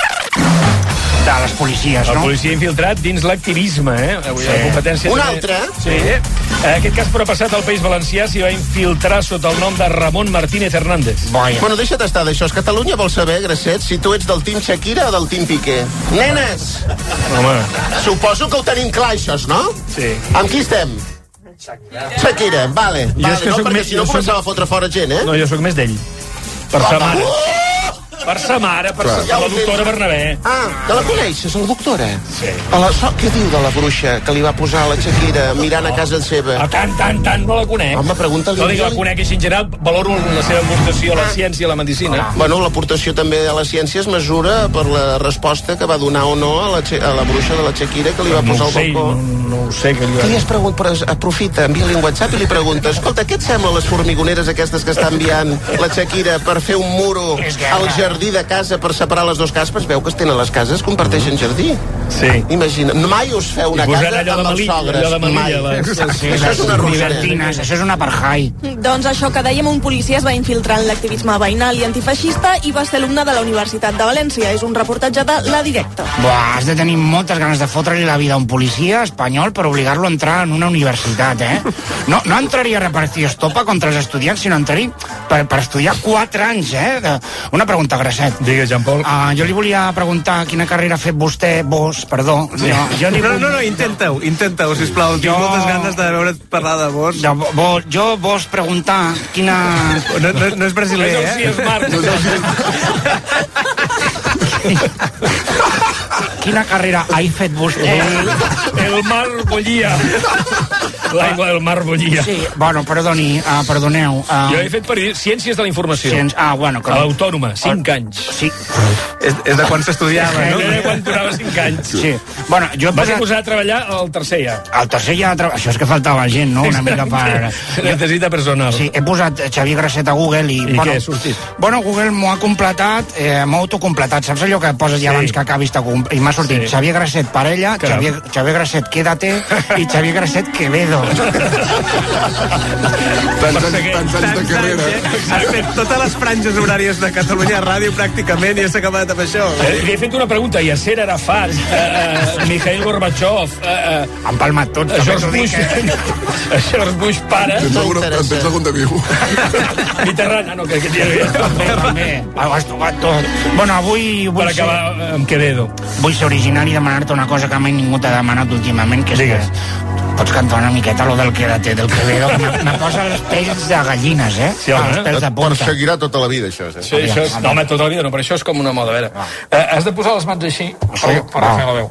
De les policies,
El
no?
policia infiltrat dins l'activisme, eh? Avui la competència...
Un
també-
altre?
Sí. Aquest cas, però, passat al País Valencià, s'hi va infiltrar sota el nom de Ramon Martínez Hernández.
Bueno, deixa't estar d'això. Catalunya vol saber, Gracet, si tu ets del team Shakira o del team Piqué. Nenes!
Home.
Suposo que ho tenim clar, això, no?
Sí.
Amb qui estem? Shakira, vale.
Jo és que
no,
soc
perquè
més-
si no
jo soc-
començava a fotre fora gent, eh?
No, jo sóc més d'ell. Per sa mare. Per sa mare, per
Clar.
la doctora Bernabé.
Ah, que la coneixes, la doctora?
Sí.
Què diu de la bruixa que li va posar a la Shakira mirant a casa seva?
Ah, tant, no la conec.
Home, pregunta-li.
No dic que la conec, així en general valoro la seva aportació a la ciència i a la medicina.
Bueno, l'aportació també a la ciència es mesura per la resposta que va donar o no a la bruixa de la Shakira que li va posar al balcó.
No ho sé, que li va...
Què li has preguntat? Però aprofita, envia-li un WhatsApp i li pregunta: escolta, què et sembla les formigoneres aquestes que està enviant la Shakira per fer un muro al jardí de casa per separar les dues cases? Veu que es tenen les cases, comparteixen jardí.
Sí.
Imagina, mai us feu una casa amb els sogres. Mai. Això és una
libertines, això és un apartheid.
Doncs això que dèiem, un policia es va infiltrar en l'activisme veïnal i antifeixista i va ser alumne de la Universitat de València. És un reportatge de La Directa.
Buah, has de tenir moltes ganes de fotre-li la vida a un policia espanyol per obligar-lo a entrar en una universitat, eh? No entraria a repartir estopa contra els estudiants, sinó entraria per estudiar 4 anys, eh? Una pregunta, Gracet.
Digues, Jean-Paul.
Jo li volia preguntar quina carrera ha fet vos, perdó.
Sí. No, intenta-ho, sisplau. Tinc moltes ganes de veure't parlar de vos.
Vos preguntar quina...
No és brasiler, eh?
Quina carrera ha fet vostè?
El mar bollia. L'aigua del mar bollia.
Sí, bueno, perdoneu.
Jo he fet Ciències de la Informació.
Bueno.
A l'Autònoma, 5 anys.
Sí.
És de quan s'estudiava, no?
De quan durava 5 anys.
Sí. Bueno, jo
Vas posar a treballar al tercer ja.
Al tercer ja... Això és que faltava gent, no? Una mica per...
Necessita personal.
Sí, he posat Xavier Gracet a Google i...
I què ha sortit?
Bueno, Google m'ho ha completat, m'ha autocompletat. Saps allò que poses ja abans que acabis i m'ha sortit Xavier Gracet parella, Xavier Gracet quédate i Xavier Gracet Quevedo.
Tants anys de carrera.
Has fet totes les franges horàries de Catalunya Ràdio pràcticament i has acabat amb això.
Li he fet una pregunta. Yasser Arafat, Mikhail Gorbachev,
han palmat tots.
George Bush pare.
Tens algun de viu.
Mitterrand, no, que aquest dia
també. Ho has tocat tot. Bueno, avui
per acabar amb Quevedo.
Vull ser originari i demanar-te una cosa que mai ningú t'ha demanat últimament, que és que pots cantar una miqueta lo del Quédate, del Quevedo, que me posa els pells de gallines, eh?
Sí, home,
els pells de punta.
Perseguirà tota la vida, això.
Sí, això és... No, home, tota la vida no, però això és com una moda, a veure. Has de posar les mans així per fer la veu.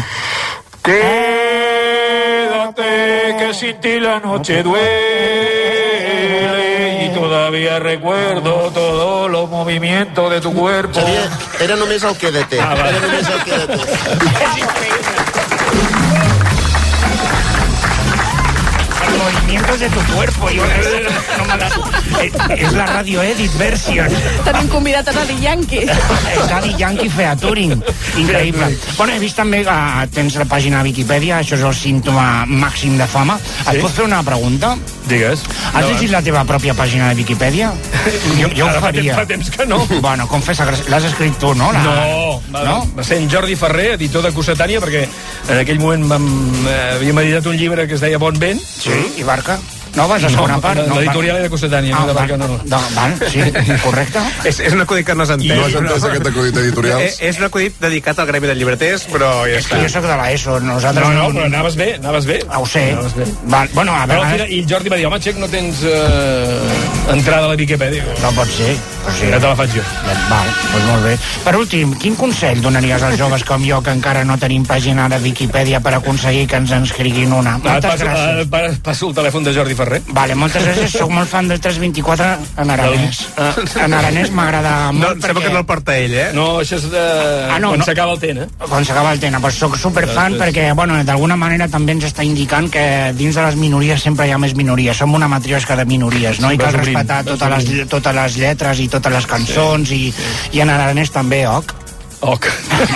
Quédate, que sin ti la noche duele y todavía recuerdo todos los movimientos de tu cuerpo.
Xavier, era només el Quédate. Era només el Quédate.
És increïble.
movimientos de tu cuerpo. Jo, no és la Radio Edit version.
Tenim convidat a Daddy Yankee.
És Daddy Yankee featuring. Increïble. Bueno, he vist també que tens la pàgina de Viquipèdia, això és el símptoma màxim de fama. Et pots fer una pregunta?
Digues.
Has llegit la teva pròpia pàgina de Viquipèdia? Jo ho faria.
Fa temps que no.
Bueno, confessa que l'has escrit tu, no?
No, va ser en Jordi Ferrer, editor de Cossetània, perquè en aquell moment havíem editat un llibre que es deia Bon Vent.
Sí, i Barca? No, vas a segona part.
L'editorial era de Cossetània, no de Barca, no.
Val, sí, correcte.
És un acudit que no has entès.
No has entès aquest acudit editorial?
És un acudit dedicat al gremi de llibreters, però ja està.
Jo soc de l'ESO, nosaltres...
No, però anaves bé.
Ho sé. Bueno, a vegades...
I el Jordi va dir, home, Xec, no tens entrada a la Viquipèdia?
No pot ser.
Ja te la faig jo.
Val, doncs molt bé. Per últim, quin consell donaries als joves com jo que encara no tenim pàgina de Viquipèdia per aconseguir que ens inscriguin una? Moltes gràcies.
Passo el telèfon de Jordi Ferrer.
Vale, moltes gràcies. Soc molt fan del 324 en aranès. En aranès m'agrada molt
perquè... Sembla que no el porta ell, eh?
No, això és de... Quan s'acaba el Tena.
Quan s'acaba el Tena. Pues soc superfan perquè, bueno, d'alguna manera també ens està indicant que dins de les minories sempre hi ha més minories. Som una matriosca de minories, no? I cal respetar totes les lletres i totes les cançons i en aranès també,
Ok.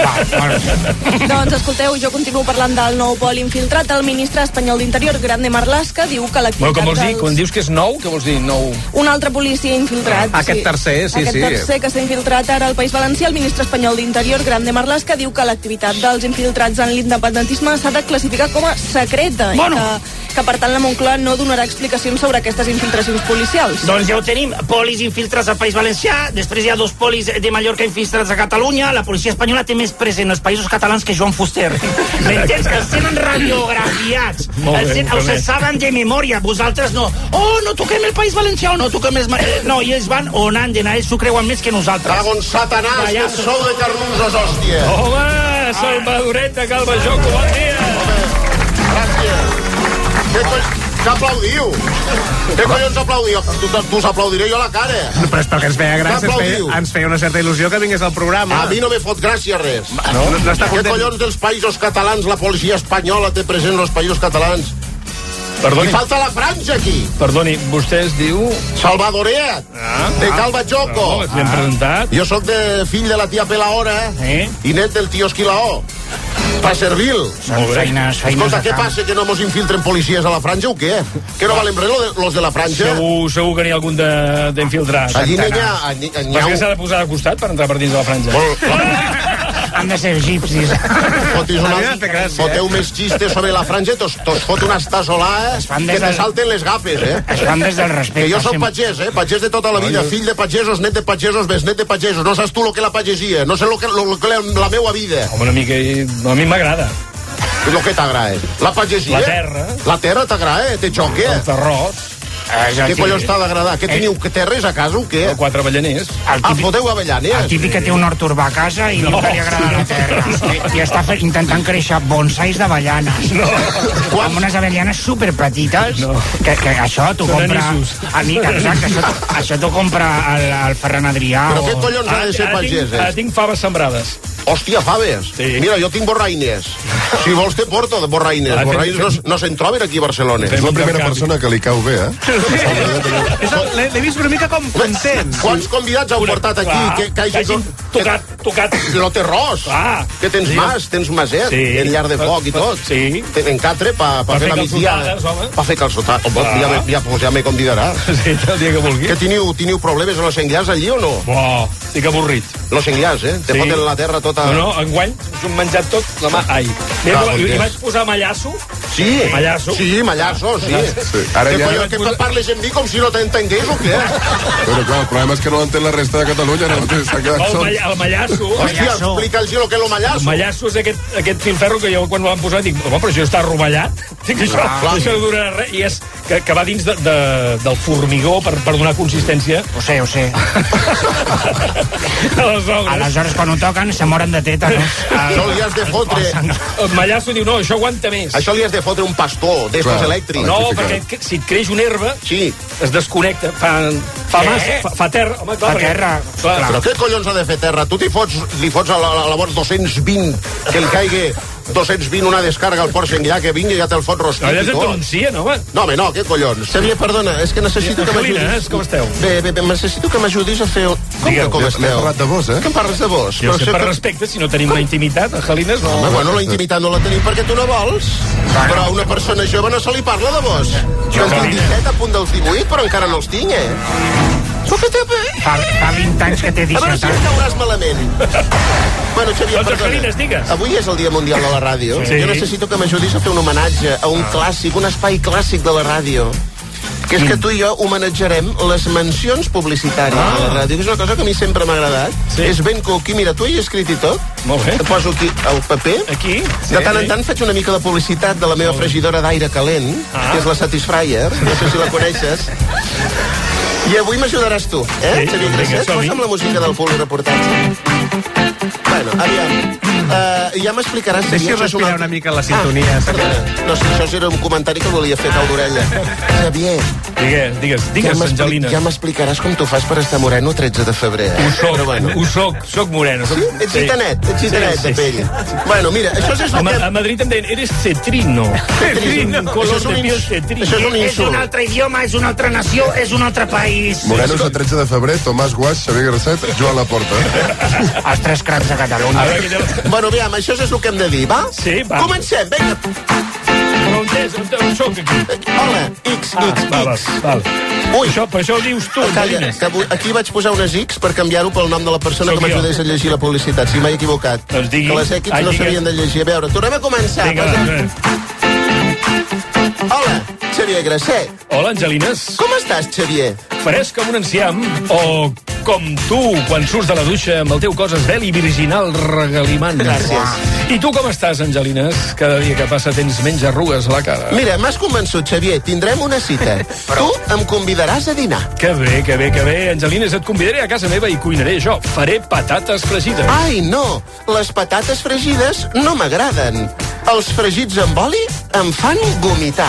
Doncs escolteu, jo continuo parlant del nou pol infiltrat. El ministre espanyol d'Interior, Grande Marlaska, diu que l'activitat
com vols dir? Quan dius que és nou, què vols dir? Nou?
Un altre policia infiltrat.
Aquest tercer, sí.
Aquest tercer que s'ha infiltrat ara al País Valencià. El ministre espanyol d'Interior, Grande Marlaska, diu que l'activitat dels infiltrats en l'independentisme s'ha de classificar com a secreta i que per tant la Moncloa no donarà explicacions sobre aquestes infiltracions policials.
Doncs ja ho tenim, polis infiltrats al País Valencià, després hi ha 2 polis de Mallorca infiltrats a Catalunya, la policia espanyola té més present els països catalans que Joan Fuster. M'entens? Que els tenen radiografiats, els saben de memòria, vosaltres no. No toquem el País Valencià, no toquem els... No, i ells van on han d'anar, ells s'ho creuen més que nosaltres.
Cago en Satanàs, que sou de carnusos, hòstia.
Home, Salvadoret de Calvajoco, bon dia.
Gràcies. Què aplaudiu? Què collons aplaudiu? T'us aplaudiré jo a la cara.
Però és perquè ens feia gràcia, ens feia una certa il·lusió que vingués al programa.
A mi no me fot gràcia res.
No està
content. Què collons dels països catalans la policia espanyola té present els països catalans?
Perdoni.
I falta la franja aquí.
Perdoni, vostè es diu...
Salvadoret, de Calvajoco.
Ben presentat.
Jo sóc fill de la tia Pelahora i net del tio Esquilaó. Pa servil.
Feines
escolta, què passa, que no mos infiltren policies a la franja o què? Que no valen res los de la franja?
Segur que n'hi ha algun d'infiltrat.
Allí n'hi ha...
Però que s'ha de posar de costat per entrar per dins de la franja.
Han de ser egipcis.
Foteu més xistes sobre la franja, tos fot una estasolada que te salten les gafes,
Es fan des del respecte.
Que jo soc pagès, pagès de tota la vida, fill de pagesos, net de pagesos, besnet de pagesos. No saps tu lo que la pagesia, no sé lo que la meua vida.
Home, una mica... A mi m'agrada.
Què és el que t'agrada? La pagesia?
La terra.
La terra t'agrada? Te xoca?
El terrós.
Què collons t'ha d'agradar? Què teniu? Que terres a casa o què?
4 avellaners.
Foteu avellanes?
El típic que té un hort urbà a casa i diu que li agrada la terra. I està intentant créixer bonsais d'avellanes. Amb unes avellanes superpetites. Que això t'ho compra... Exacte, això t'ho compra el Ferran Adrià.
Però què collons ha de ser pagès?
Ara tinc faves sembrades.
Hòstia, faves. Mira, jo tinc borraines. Si vols te porto de borraines. Borraines no se'n troben aquí a Barcelona.
És la primera persona que li cau bé,
L'he vist una mica com content.
Quants convidats heu portat aquí? Que hagin
tocat
lo terrós. Que tens mas, tens maset, en llar de foc i tot. Tenen catre pa fer la migdia. Pa fer calçotat. Ja me convidarà.
Sí, el dia que vulgui.
Que teniu problemes amb els senglars allí o no?
Estic avorrit.
Los senglars, Te foten la terra tota...
No, enguany us hem menjat tot la mà. Ai. I vaig posar mallasso.
Sí, mallasso. Sí, mallasso, sí.
Ara ja...
Que parles amb mi com si no t'entengués o què?
Però clar, el problema és que no l'entén la resta de Catalunya.
El mallasso.
Hòstia, explica'ls el que és el mallasso.
El mallasso és aquest filferro que jo quan me van posar dic, home, però això està rovellat. Això no dura res. I és que va dins del formigó per donar consistència.
Ho sé. Aleshores, quan ho toquen, se moren de teta, no?
Això li has de fotre...
El mallasso diu, no, això aguanta més.
Això li has de fotre un pastor d'estos elèctrics.
No, perquè si et creix una herba, es desconnecta. Fa terra. Home, clar,
fa terra.
Però què collons ha de fer terra? Tu li fots a la vora 220 que li caigui 220 una descarga al Port Senguillà, que vingui i ja te'l fot rostit.
Allà se't pronuncia, no, home?
No, home, no, què collons? Xavier, perdona, és que necessito que m'ajudis.
Com esteu?
Bé, necessito que m'ajudis a fer... Com esteu?
M'he parlat de vos,
Que em parles de vos?
Jo sé per respecte, si no tenim la intimitat, Angelines, no...
Home, bueno, la intimitat no la tenim perquè tu no vols. Però a una persona jove no se li parla de vos. Jo en tinc 17 a punt dels 18, però encara no els tinc,
Fa 20 anys que t'he dit.
A veure si em cauràs malament. Bueno, Xavier, perdona. Avui és el Dia Mundial de la Ràdio. Jo necessito que m'ajudis a fer un homenatge a un clàssic, un espai clàssic de la ràdio. Que és que tu i jo homenatjarem les mencions publicitàries de la ràdio, que és una cosa que a mi sempre m'ha agradat. És ben coquí. Mira, tu hi he escrit i tot.
Molt bé.
Te poso aquí el paper.
Aquí?
De tant en tant faig una mica de publicitat de la meva fregidora d'aire calent, que és la Satisfyer. No sé si la coneixes. I avui m'ajudaràs tu, Xavier Grasset? Posa'm la música del publireportatge. Bueno, aviam. Ja m'explicaràs...
Deixi respirar una mica la sintonia.
No, si això era un comentari que volia fer cau d'orella. Xavier.
Digues, Angelina.
Ja m'explicaràs com tu fas per estar moreno 13 de febrer.
Ho soc moreno.
Sí? Ets gitanet de pell. Bueno, mira, això és el que...
A Madrid em deien, eres cetrino. Color de piel cetrino.
Això és un insult.
És un altre idioma, és una altra nació, és un altre país.
Morenos el 13 de febrer, Tomàs Guas, Xavier Grasset, Joan Laporta.
Els 3 cracs de Catalunya.
Bueno, aviam, això és el que hem de dir, va?
Sí, va.
Comencem, vinga.
On soc aquí?
Hola, X.
Val. Ui, per això ho dius tu,
Angelines. Aquí vaig posar unes X per canviar-ho pel nom de la persona que m'ajudés a llegir la publicitat, si m'he equivocat.
Doncs digui.
Que les X no s'havien de llegir. A veure, tornem a començar. Hola, Xavier Grasset.
Hola, Angelines.
Com estàs, Xavier?
Fresc com un enciam, o com tu, quan surts de la dutxa amb el teu cos esbel i virginal regalimant.
Gràcies.
I tu com estàs, Angelines? Cada dia que passa tens menys arrugues a la cara.
Mira, m'has convençut, Xavier. Tindrem una cita. Tu em convidaràs a dinar.
Que bé. Angelines, et convidaré a casa meva i cuinaré jo. Faré patates fregides.
Ai, no. Les patates fregides no m'agraden. Els fregits amb oli em fan vomitar.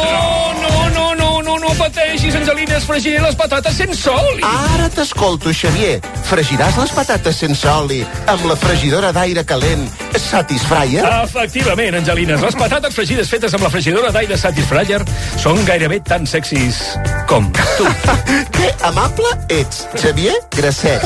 No pateixis, Angelines, fregiré les patates sense oli.
Ara t'escolto, Xavier. Fregiràs les patates sense oli amb la fregidora d'aire calent Satisfyer?
Efectivament, Angelines. Les patates fregides fetes amb la fregidora d'aire Satisfyer són gairebé tan sexis com tu.
Que amable ets, Xavier Grasset.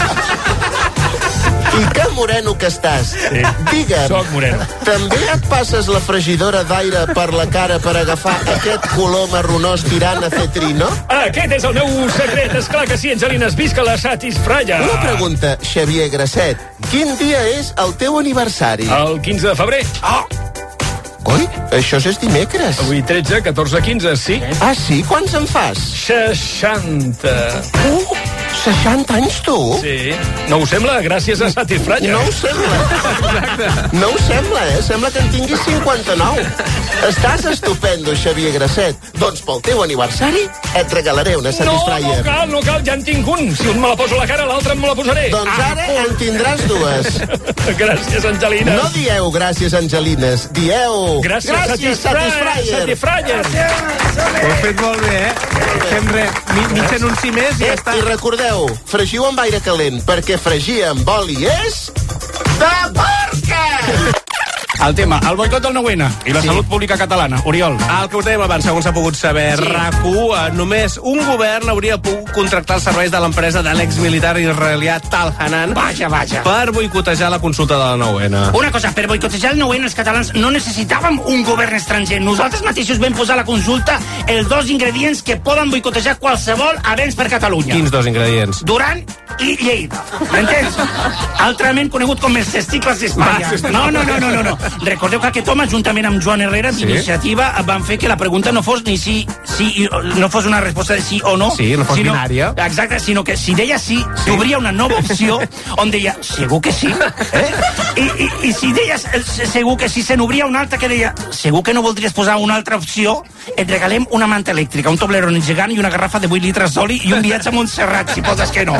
I que moreno que estàs.
Sí,
digue'm,
soc moreno.
També et passes la fregidora d'aire per la cara per agafar aquest color marronós tirant a cetrino?
Aquest és el meu secret, esclar que sí, Angelines, visca la Satisfyer.
Una pregunta, Xavier Grasset. Quin dia és el teu aniversari?
El 15 de febrer.
Coi, això és dimecres.
Avui 13, 14, 15, sí.
Ah, sí? Quants en fas?
60.
60 anys, tu?
Sí. No ho sembla? Gràcies a Satisfyer.
No ho sembla. Exacte. No ho sembla, Sembla que en tinguis 59. Estàs estupendo, Xavier Grasset. Doncs pel teu aniversari et regalaré una Satisfyer.
No cal, ja en tinc un. Si un me la poso a la cara, l'altre me la posaré.
Doncs ara en tindràs dues.
Gràcies, Angelines.
No dieu gràcies, Angelines. Dieu...
Gràcies, Satisfyer.
Ho has fet molt bé, Fem mig anunci més i ja està.
I recordeu, fregiu amb aire calent, perquè fregir amb oli és... de porca!
El tema, el boicot del 9-N i la salut pública catalana. Oriol.
El que us dèiem abans, segons s'ha pogut saber, RAC1, només un govern hauria pogut contractar els serveis de l'empresa de l'exmilitar israelià Tal Hanan per boicotejar la consulta de la 9-N.
Una cosa, per boicotejar el 9-N els catalans no necessitàvem un govern estranger. Nosaltres mateixos vam posar a la consulta els 2 ingredients que poden boicotejar qualsevol avenç per Catalunya.
Quins 2 ingredients?
Duran i Lleida. M'entens? Altrament conegut com els testicles d'Espanya. No. Recordeu que aquest home, juntament amb Joan Herrera, d'iniciativa, van fer que la pregunta no fos no fos una resposta de sí o no.
Sí, no fos binària.
Exacte, sinó que si deia sí, t'obria una nova opció on deia, segur que sí? I si deies segur que sí, se n'obria una altra que deia, segur que no voldries posar una altra opció? Et regalem una manta elèctrica, un Toblerone gegant i una garrafa de 8 litres d'oli i un viatge a Montserrat, si poses que no.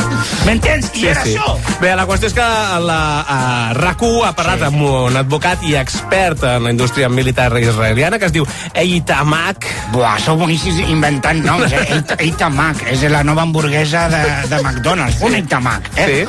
M'entens? I era això.
Bé, la qüestió és que la RAC1 ha parlat amb un advocat i expert en la indústria militar israeliana que es diu Eitamak.
Buah, sou boníssims inventant noms, Eitamak. És la nova hamburguesa de McDonald's. Un Eitamak,
Sí.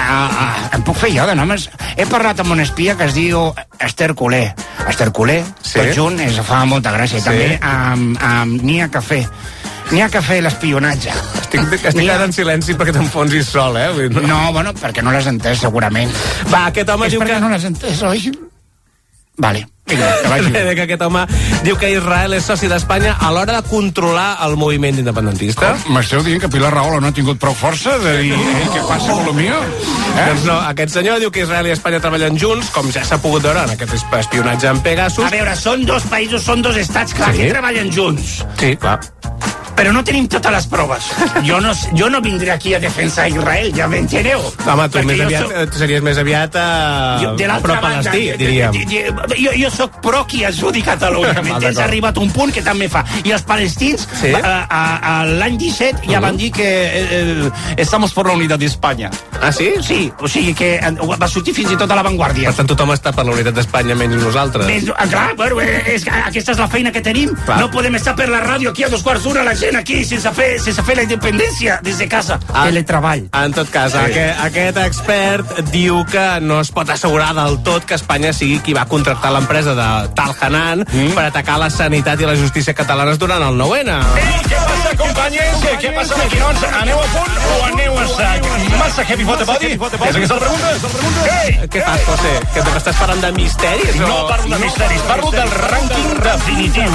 Em puc fer jo de noms? He parlat amb un espia que es diu Esther Culer. Esther Culer, tot junt, fa molta gràcia. També amb Nia Café. N'hi ha que fer l'espionatge.
Estic quedant en silenci perquè t'enfonsis sol,
No, bueno, perquè no l'has entès, segurament.
Va, aquest home diu que...
no l'has entès, oi? Vale. Vinga, que vagi.
Que aquest home diu que Israel és soci d'Espanya a l'hora de controlar el moviment independentista.
M'esteu dient que Pilar Rahola no ha tingut prou força de dir què passa amb lo mío?
Doncs no, aquest senyor diu que Israel i Espanya treballen junts, com ja s'ha pogut veure en aquest espionatge amb Pegasus.
A veure, són dos països, són dos estats, clar, que treballen junts.
Sí, clar.
Però no tenim totes les proves. Jo no vindré aquí a defensar Israel, ja m'enteneu.
Home, tu series més aviat pro-palestí, diríem.
Jo soc pro qui ajudi Catalunya, m'entens? Ha arribat un punt que també fa. I els palestins, l'any 17, ja van dir que estamos por la unitat d'Espanya.
Ah, sí?
Sí, o sigui que va sortir fins i tot a La Vanguardia.
Per tant, tothom està per la unitat d'Espanya, menys nosaltres.
Clar, bueno, aquesta és la feina que tenim. No podem estar per la ràdio aquí a 2:15 la gent aquí sense fer la independència des de casa. Teletreball.
En tot cas, aquest expert diu que no es pot assegurar del tot que Espanya sigui qui va contractar l'empresa de Tal Hanan per atacar la sanitat i la justícia catalanes durant el 9-N.
Què passa, companyes? Què passa, maquinons? Aneu a punt o aneu a sac? Massa heavy for the body? És aquesta la pregunta?
Què fas, José? Que t'estàs parlant de misteris?
No parlo de misteris, parlo del rànquing definitiu.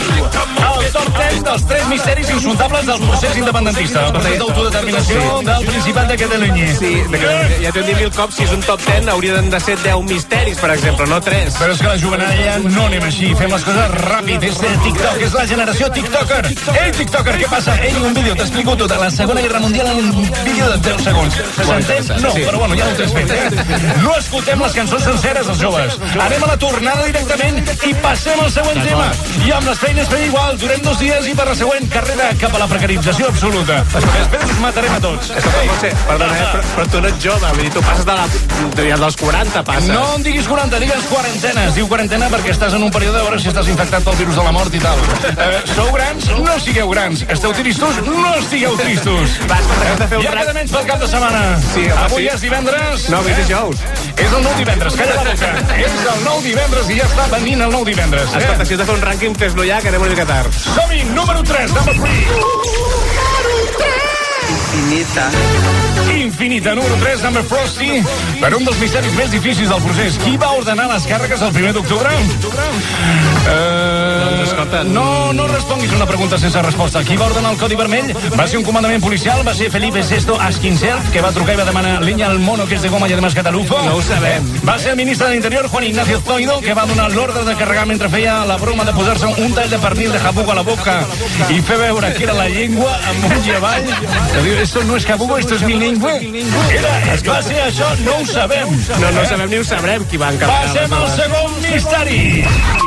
El top 10 dels 3 misteris insondables del procés independentista. El procés d'autodeterminació del Principat de Catalunya.
Sí, ja t'ho he dit 1000 cops, si és un top 10 haurien de ser 10 misteris, per exemple, no 3.
Però és que la jovenalla no anem així, fem les coses ràpid, és TikTok, és la generació TikToker. Ei, TikToker, què passa? Ei, un vídeo, t'explico tot, la Segona Guerra Mundial en un vídeo de 10 segons. S'entén? No, però bueno, ja ho tens fet, No escoltem les cançons senceres, els joves. Anem a la tornada directament i passem al següent tema. I amb les feines fem igual, durem 2 dies i per la següent carrera cap a la precarització absoluta. Després us matarem a tots.
Perdona, però tu no ets jove, vull dir, tu passes dels 40, passes.
No em diguis 40, digues quarantena. Es diu quarantena perquè estàs en un període de veure si estàs infectat pel virus de la mort i tal. Sou grans? No sigueu grans. Esteu tristos? No estigueu tristos. Ja queda menys pel cap de setmana. Avui és divendres.
No, avui és dijous.
És el nou divendres, calla la boca. És el nou divendres i ja està venint el nou divendres.
Escolta, si has de fer un rànquing, fes-lo ja, que anem una mica tard.
Som-hi, número 3, number 3. Infinita, número 3, number Frosty. Per un dels misteris més difícils del procés. Qui va ordenar les càrregues el 1 d'octubre? No responguis una pregunta sense resposta. Qui va ordenar el Codi Vermell? Va ser un comandament policial? Va ser Felipe VI Asquinself, que va trucar i va demanar leña al mono que és de goma i además catalufo?
No ho sabem.
Va ser el ministre de l'Interior, Juan Ignacio Zoido, que va donar l'ordre de carregar mentre feia la broma de posar-se un tall de pernil de jabugo a la boca i fer veure que era la llengua amunt i avall. Esto no es jabugo, esto es mi lengua. Va ser això? No ho sabem.
No sabem ni ho sabrem qui va encarregar.
Passem al segon misteri.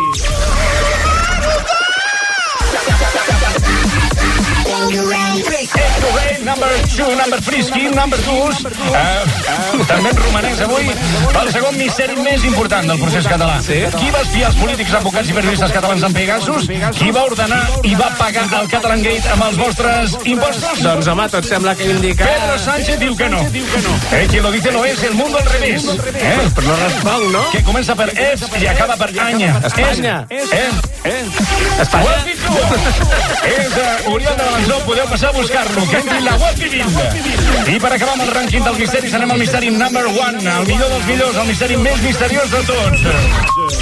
Number 2, number frisky, number 2. També en romanès avui, pel segon misteri més important del procés català. Qui va espiar els polítics, advocats i periodistes catalans amb Pegasus? Qui va ordenar i va pagar el Catalan Gate amb els vostres impostos?
Doncs home, tot sembla que indica...
Pedro Sánchez diu que no. Quien lo dice no es el mundo al revés.
Però no respon, no?
Que comença per F i acaba per Anya.
Espanya.
Espanya. És Oriol de Balanzó, podeu passar a buscar-lo, que entri la web civil. I per acabar amb el rànquing dels misteris anem al misteri number 1, el millor dels millors, el misteri més misteriós de tots.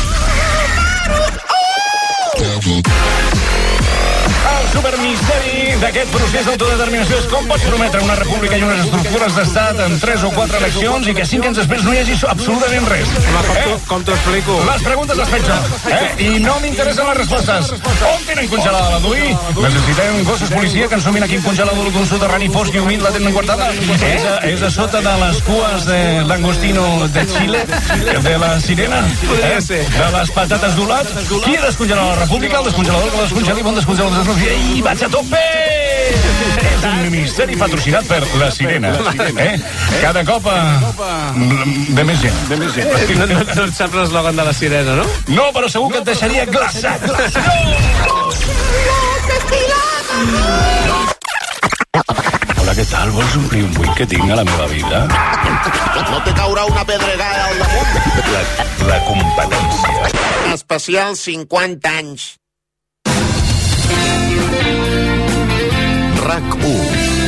El supermisteri d'aquest procés d'autodeterminació és com pots prometre una república i unes estructures d'estat en 3 o 4 eleccions i que 5 anys després no hi hagi absolutament res.
Com t'ho explico?
Les preguntes les faig jo. I no m'interessen les respostes. On tenen congelada la Dui? Necessitem gossos policia que ensumin aquí un congelador d'un soterrani fosc i humil la tenen guardada? És a sota de les cues de l'angostino de Xile? De la sirena? De les patates d'olat? Qui ha descongelat la república? El descongelador que la descongeli, bon descongelador. I vaig a tope!
És un misteri patrocinat per La Sirena. Cada cop de més gent.
No et saps l'eslògan de La Sirena, no?
No, però segur que et deixaria glaçat. Hola, què tal? Vols omplir un buit que tinc a la meva vida?
No te caurà una pedregada al damunt.
La competència.
Especial 50 anys.
RAC1.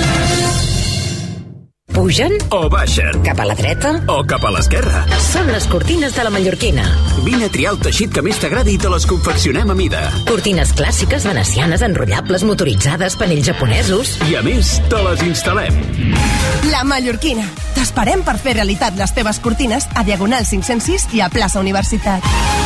Pugen
o baixen,
cap a la dreta
o cap a l'esquerra.
Són les cortines de la Mallorquina.
Vine a triar el teixit que més t'agradi i te les confeccionem a mida.
Cortines clàssiques, venecianes, enrotllables, motoritzades, panells japonesos.
I a més, te les instal·lem.
La Mallorquina. T'esperem per fer realitat les teves cortines a Diagonal 506 i a Plaça Universitat.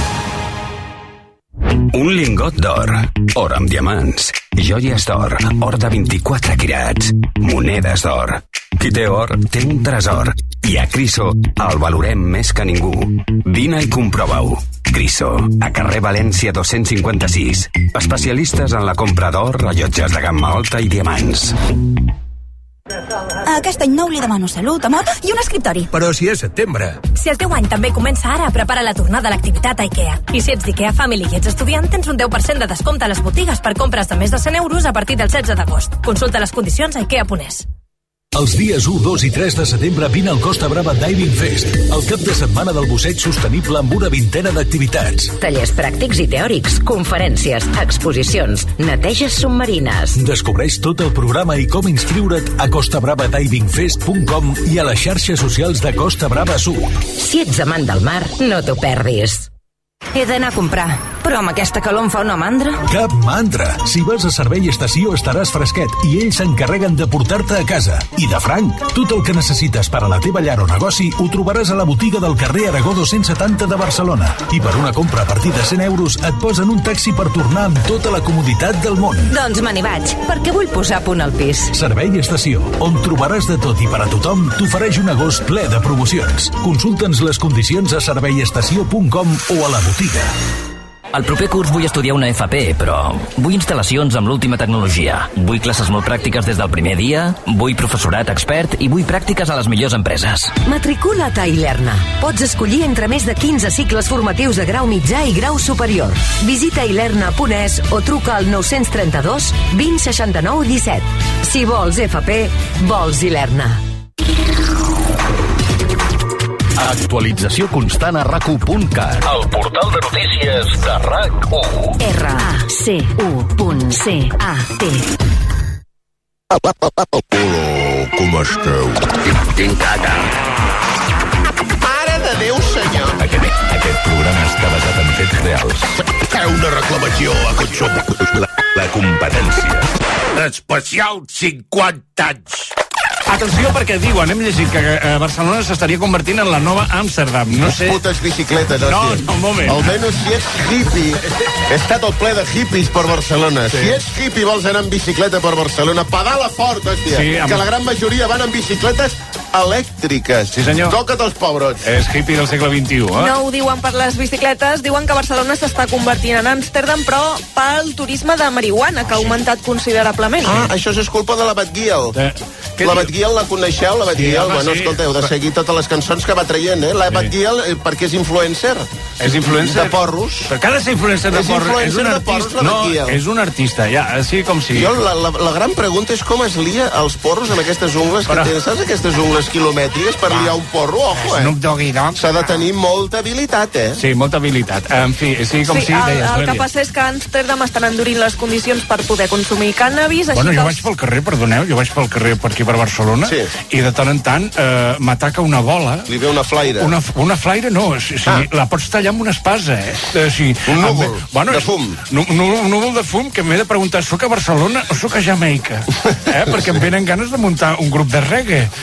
Un lingot d'or, or amb diamants, joies d'or, or de 24 quirats, monedes d'or. Qui té or, té un tresor. I a Criso el valorem més que ningú. Vine i comprova-ho. Criso, a carrer València 256. Especialistes en la compra d'or, rellotges de gamma alta i diamants.
Aquest any nou li demano salut, amor i un escriptori.
Però si és setembre.
Si el teu any també comença ara, prepara la tornada a l'activitat a IKEA. I si ets d'IKEA Family i ets estudiant, tens un 10% de descompte a les botigues per compres de més de 100 euros a partir del 16 d'agost. Consulta les condicions a ikea.es.
Els dies 1, 2 i 3 de setembre vine al Costa Brava Diving Fest, el cap de setmana del busseig sostenible amb una vintena d'activitats.
Tallers pràctics i teòrics, conferències, exposicions, neteges submarines.
Descobreix tot el programa i com inscriure't a costabravadivingfest.com i a les xarxes socials de Costa Brava Sud.
Si ets amant del mar, no t'ho perdis.
He d'anar a comprar, però amb aquesta calor em fa una mandra.
Cap mandra! Si vas a Servei Estació estaràs fresquet i ells s'encarreguen de portar-te a casa. I de franc, tot el que necessites per a la teva llar o negoci ho trobaràs a la botiga del carrer Aragó 270 de Barcelona. I per una compra a partir de 100 euros et posen un taxi per tornar amb tota la comoditat del món.
Doncs me n'hi vaig, perquè vull posar a punt al pis.
Servei Estació, on trobaràs de tot i per a tothom, t'ofereix un agost ple de promocions. Consulta'ns les condicions a serveiestació.com o a la botiga.
El proper curs vull estudiar una FP, però vull instal·lacions amb l'última tecnologia. Vull classes molt pràctiques des del primer dia, vull professorat expert i vull pràctiques a les millors empreses.
Matricula't a Ilerna. Pots escollir entre més de 15 cicles formatius de grau mitjà i grau superior. Visita ilerna.es o truca al 932 20 69 17. Si vols FP, vols Ilerna.
Actualització constant a RAC1.cat. El portal de notícies de RAC1.
RAC1.cat.
Com esteu?
Tinc caca. Mare de Déu, senyor.
Aquest programa està basat en fets reals.
Una reclamació a Cotxom.
La competència.
Especial 50 anys.
Atenció, perquè diuen, hem llegit que Barcelona s'estaria convertint en la nova Amsterdam. No sé...
Putes bicicletes,
no, un moment.
Almenys si ets hippie, he estat el ple de hippies per Barcelona. Sí. Si ets hippie i vols anar en bicicleta per Barcelona, pedala fort, hòstia. Sí, que la gran majoria van en bicicletes elèctriques.
Sí, senyor.
Toca't els pobrots.
És hippie del segle XXI, eh?
No ho diuen per les bicicletes, diuen que Barcelona s'està convertint en Amsterdam, però pel turisme de marihuana, que ha augmentat considerablement.
Ah, això és culpa de la Batguiel. La Batguiel la coneixeu, la Batguiel? Sí, bueno, escolta, heu de seguir totes les cançons que va traient, eh? La Batguiel, perquè és influencer.
És influencer?
De porros.
Però que ha de ser influencer de porros?
És influencer de porros, la Batguiel.
No, és un artista, ja, així com sigui.
Jo, la gran pregunta és com es lia els porros amb aquestes ungles que tenen. Saps aquestes ungles quilomètriques per liar un porro? Ojo,
Snoop Doggy Dogg.
S'ha de tenir molta habilitat, eh?
Sí, molta habilitat. En fi, sí, com sigui, deies.
El que passa és que a Amsterdam estan endurint les condicions per poder consumir cànnabis.
Bueno, jo vaig pel carrer, perdoneu, jo vaig pel carrer per aquí per Barcelona, i de tant en tant m'ataca una bola.
Li ve una flaire.
Una flaire no, la pots tallar amb una espasa,
un núvol de fum.
Un núvol de fum que m'he de preguntar, soc a Barcelona o soc a Jamaica? Perquè em venen ganes de muntar un grup de reggae.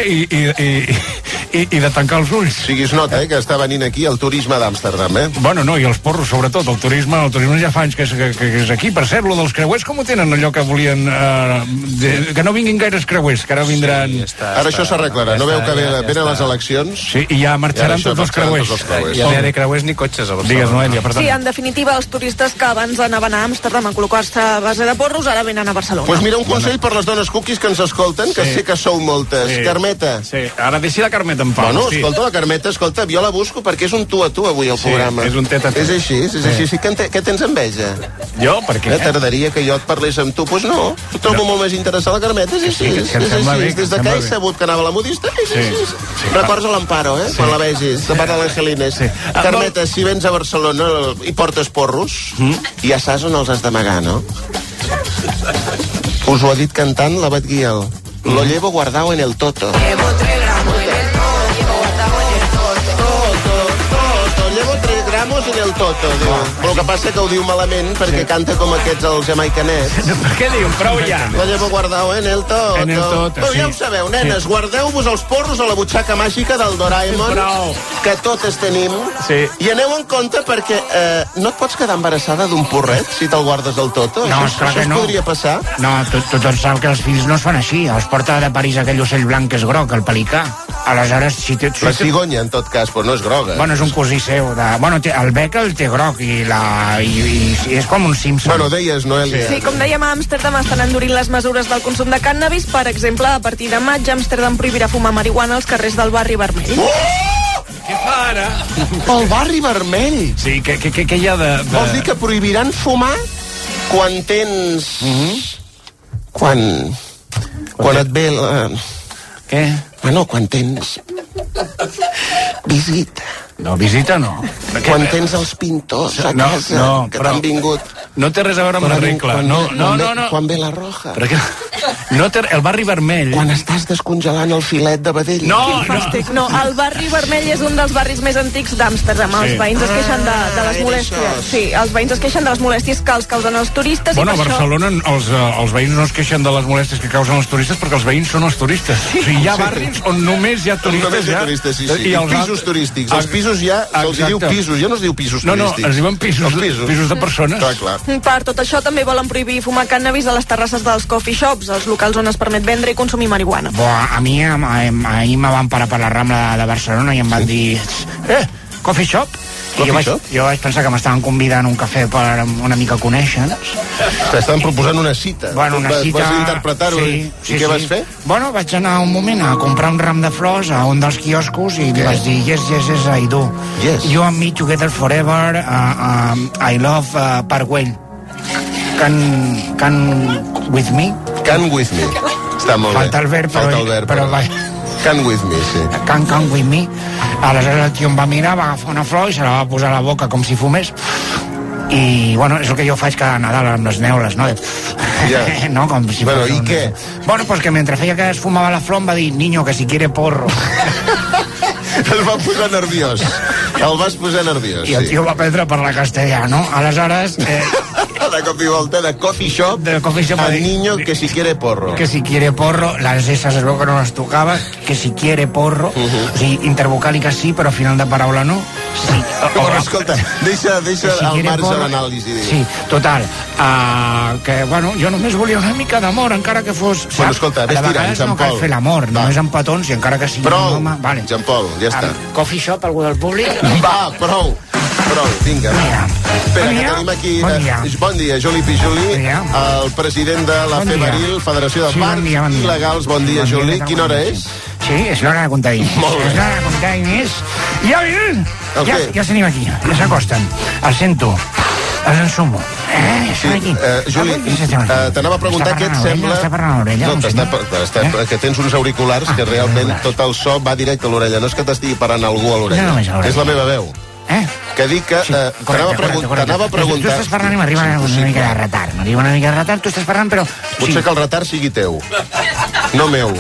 i de tancar els ulls.
O sigui, es nota, que està venint aquí el turisme d'Amsterdam,
Bueno, no, i els porros, sobretot. El turisme ja fa anys que és aquí. Per cert, lo dels creuers, com ho tenen, allò que volien... que no vinguin gaires creuers, que ara vindran...
Ara això s'arreglarà. No veu que venen les eleccions?
Sí, i ja marxaran tots els creuers.
Ja no hi ha ni creuers ni cotxes a Barcelona.
Digues, Noelia, per tant.
Sí, en definitiva, els turistes que abans anaven a Amsterdam a col·locar-se a base de porros, ara venen a Barcelona.
Doncs mira, un consell per les dones cookies que ens escolten, que sé que sou moltes. Carmeta.
Sí, ara deixi la Carmeta en pau.
Bueno, escolta, la Carmeta, jo la busco perquè és un tu a tu avui al programa.
És un teta.
És així. Sí, què tens enveja?
Jo? Per què?
T'agradaria que jo et parlés amb tu? Doncs no, trobo molt més interessant la Carmeta, és així. Des de que he sabut que anava a la modista, és així. Records a l'Amparo, quan la vegis, de part de l'Angelines. Carmeta, si vens a Barcelona i portes porros, ja saps on els has d'amagar, no? Us ho ha dit cantant la Batguiel. Lo llevo guardado en el toto. Llevo 3 gramos en el toto, llevo guardado en el toto. Llevo 3 gramos en el toto, diu. Però el que passa que ho diu malament perquè canta com aquests els jamaicanets.
Per què diu? Prou ja.
Lo llevo guardado en el toto.
En el toto,
però ja ho sabeu, nenes, guardeu-vos els porros a la butxaca màgica del Doraemon, que totes tenim, i aneu en compte perquè no et pots quedar embarassada d'un porret si te'l guardes al toto.
No,
això es podria passar?
No, tothom sap que els fills no es fan així. Els porta de París aquell ocell blanc que és groc, el pelicà. Aleshores, si
la cigonya, en tot cas, però no és groga.
Bueno, és un cosí seu. Bueno, el bec el té groc i és com un Simpson.
Bueno, deies, Noelia.
Sí, com dèiem, a Amsterdam estan endurint les mesures del consum de cànnabis. Per exemple, a partir de maig, Amsterdam prohibirà fumar marihuana als carrers del barri vermell.
Què fa ara?
El barri vermell?
Sí, què hi ha de...
Vols dir que prohibiran fumar quan tens... Quan et ve la...
Què?
Bueno, quan tens... visita.
No, visita no.
Quan tens els pintors a casa, que t'han vingut...
No té res a veure amb la regla.
Quan ve la roja.
El barri vermell...
Quan estàs descongelant el filet de vedell.
No, el barri vermell és un dels barris més antics d'Amsterdam. Els veïns es queixen de les molèsties. Sí, els veïns es queixen de les molèsties que els causen els turistes.
Bueno, a Barcelona els veïns no es queixen de les molèsties que causen els turistes perquè els veïns són els turistes. O sigui, hi ha barris on només hi ha turistes.
Només hi ha turistes, sí. I pisos turístics. Els pisos ja se'ls diu pisos, ja no es diu pisos turístics.
No, es diuen pisos de persones.
Clar.
Per tot això també volen prohibir fumar cànnabis a les terrasses dels coffee shops, els locals on es permet vendre i consumir marihuana.
A mi ahir me van parar per la Rambla de Barcelona i em van dir coffee shop? Jo vaig pensar que m'estaven convidant a un cafè per una mica conèixer-nos.
T'estaven proposant una cita.
Bueno, una cita...
Vas interpretar-ho. I què vas fer?
Bueno, vaig anar un moment a comprar un ram de flors a un dels quioscos i li vaig dir, yes, I do. You and me together forever, I love Park Güell. Can with me?
Can with me. Està molt bé.
Falta el verb, però
Can with me, sí.
Can with me. Aleshores el tio em va mirar, va agafar una flor i se la va posar a la boca com si fumés. I, bueno, és el que jo faig cada Nadal amb les neules, no? No, com si
bueno, i què?
Bueno, pues que mentre feia que es fumava la flor em va dir, niño, que si quiere porro.
El va posar nerviós. El vas posar nerviós,
I el tio va prendre per la castellà, no? Aleshores...
de cop i volta, de coffee shop al niño que si quiere porro.
Que si quiere porro, les S es veu que no les tocava, que si quiere porro, o sigui, intervocàlica sí, però final de paraula no. Sí.
Però escolta, deixa al marge l'anàlisi.
Sí, total. Que, bueno, jo només volia una mica d'amor, encara que fos...
Bueno, escolta, ves tirant, Jean Paul.
No cal fer l'amor, només amb petons i encara que sigui un home...
Vale. Jean Paul, ja està.
Coffee shop, algú del públic?
Va, prou, vinga. Espera, que tenim aquí... Bon dia, Juli Pijuli, el president de la FEBARIL, Federació de Parcs Il·legals. Bon dia, Juli. Quina hora és?
Sí, és l'hora de comptar diners.
Molt bé.
És l'hora de comptar diners. Ja tenim aquí, ja s'acosten. Els sento, els ensumo.
Juli, t'anava a preguntar què et sembla...
Està parlant a l'orella?
Que tens uns auriculars que realment tot el so va directe a l'orella. No és que t'estigui parant algú a l'orella. És la meva veu. Que dic que t'anava a preguntar...
Tu estàs parlant i m'arriba una mica de retard. Tu estàs parlant, però...
Potser que el retard sigui teu, no meu.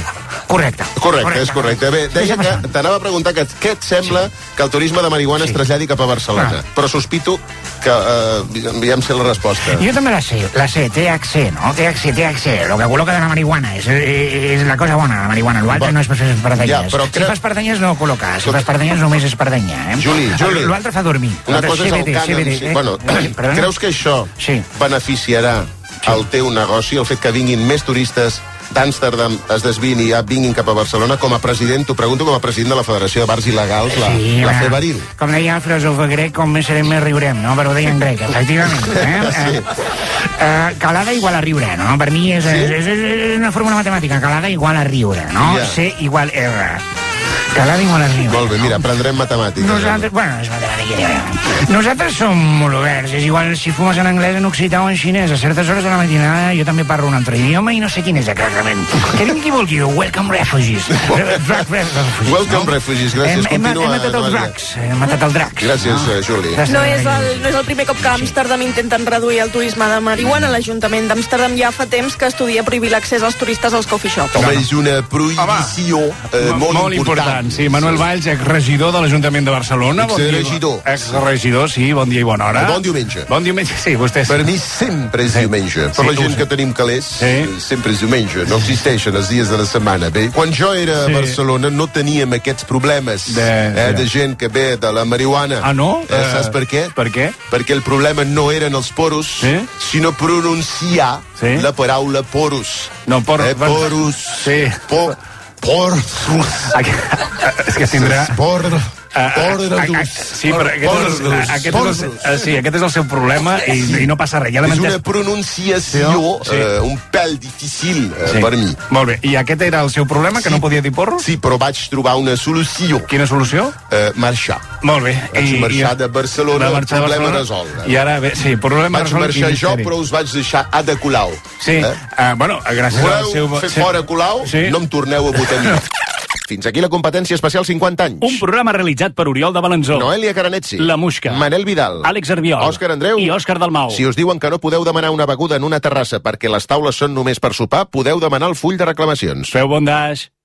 Correcte.
Correcte, és correcte. Bé, deia que t'anava a preguntar què et sembla que el turisme de marihuana es traslladi cap a Barcelona. Però sospito que ja em sé la resposta.
Jo també la sé, THC, no? THC, lo que col·loca de la marihuana. És la cosa bona, la marihuana. L'altre no és per fer espardenyes. Si fas espardenyes no col·loca, si fas espardenyes només és espardenya, eh?
Juli.
L'altre fa dormir.
Una cosa és el cànem. Bueno, creus que això beneficiarà el teu negoci, el fet que vinguin més turistes d'Amsterdam es desvin i ja vinguin cap a Barcelona? Com a president, t'ho pregunto com a president de la Federació de Bars Il·legals, la FEBARIL.
Com deia el filòsof grec, com més serem més riurem, no? Però ho deia en grec, efectivament. Calada igual a riure, no? Per mi és una fórmula matemàtica. Calada igual a riure, no? C igual R. Calada igual a riure.
Molt bé, mira, aprendrem matemàtiques.
Nosaltres, bueno, és matemàtica. Nosaltres som molt oberts. És igual si fumes en anglès, en occità o en xinès. A certes hores de la matinada jo també parlo un altre idioma i no sé quin és exactament. Que vingui qui vulgui. Welcome refugees.
Welcome refugees, gràcies.
Hem matat els dracs. Hem matat els dracs.
Gràcies, Juli.
No és el primer cop que a Amsterdam intenten reduir el turisme de marihuana. L'Ajuntament d'Amsterdam ja fa temps que estudia prohibir l'accés als turistes als coffee shops.
Home, és una prohibició molt important.
Sí, Manuel Valls, exregidor de l'Ajuntament de Barcelona. Exregidor, sí, bon dia i bona hora.
Bon diumenge.
Bon diumenge, sí, vostè.
Per mi sempre és diumenge. Per la gent que tenim calés, sempre és diumenge. No existeixen els dies de la setmana. Bé, quan jo era a Barcelona no teníem aquests problemes de gent que ve de la marihuana.
Ah, no?
Saps per què?
Per què?
Perquè el problema no eren els poros, sinó pronunciar la paraula porus.
No,
porus.
Sí.
Porus.
És que tindrà...
Sí,
però aquest és el seu problema i no passa res.
És una pronunciació un pèl difícil per mi.
Molt bé, i aquest era el seu problema, que no podia dir porro?
Sí, però vaig trobar una solució.
Quina solució?
Marxar.
Molt bé.
Vaig marxar de Barcelona, problema resolt.
I ara, sí, problema resolt.
Vaig marxar jo, però us vaig deixar a de Colau.
Sí, bueno, gràcies al seu...
Voleu fer fora Colau? No em torneu a votar a mi. Fins aquí la competència especial 50 anys.
Un programa realitzat per Oriol de Balanzó,
Noelia Caranetzi,
La Musca,
Manel Vidal,
Àlex Arbiol,
Òscar Andreu
i Òscar Dalmau.
Si us diuen que no podeu demanar una beguda en una terrassa perquè les taules són només per sopar, podeu demanar el full de reclamacions.
Feu bon daix.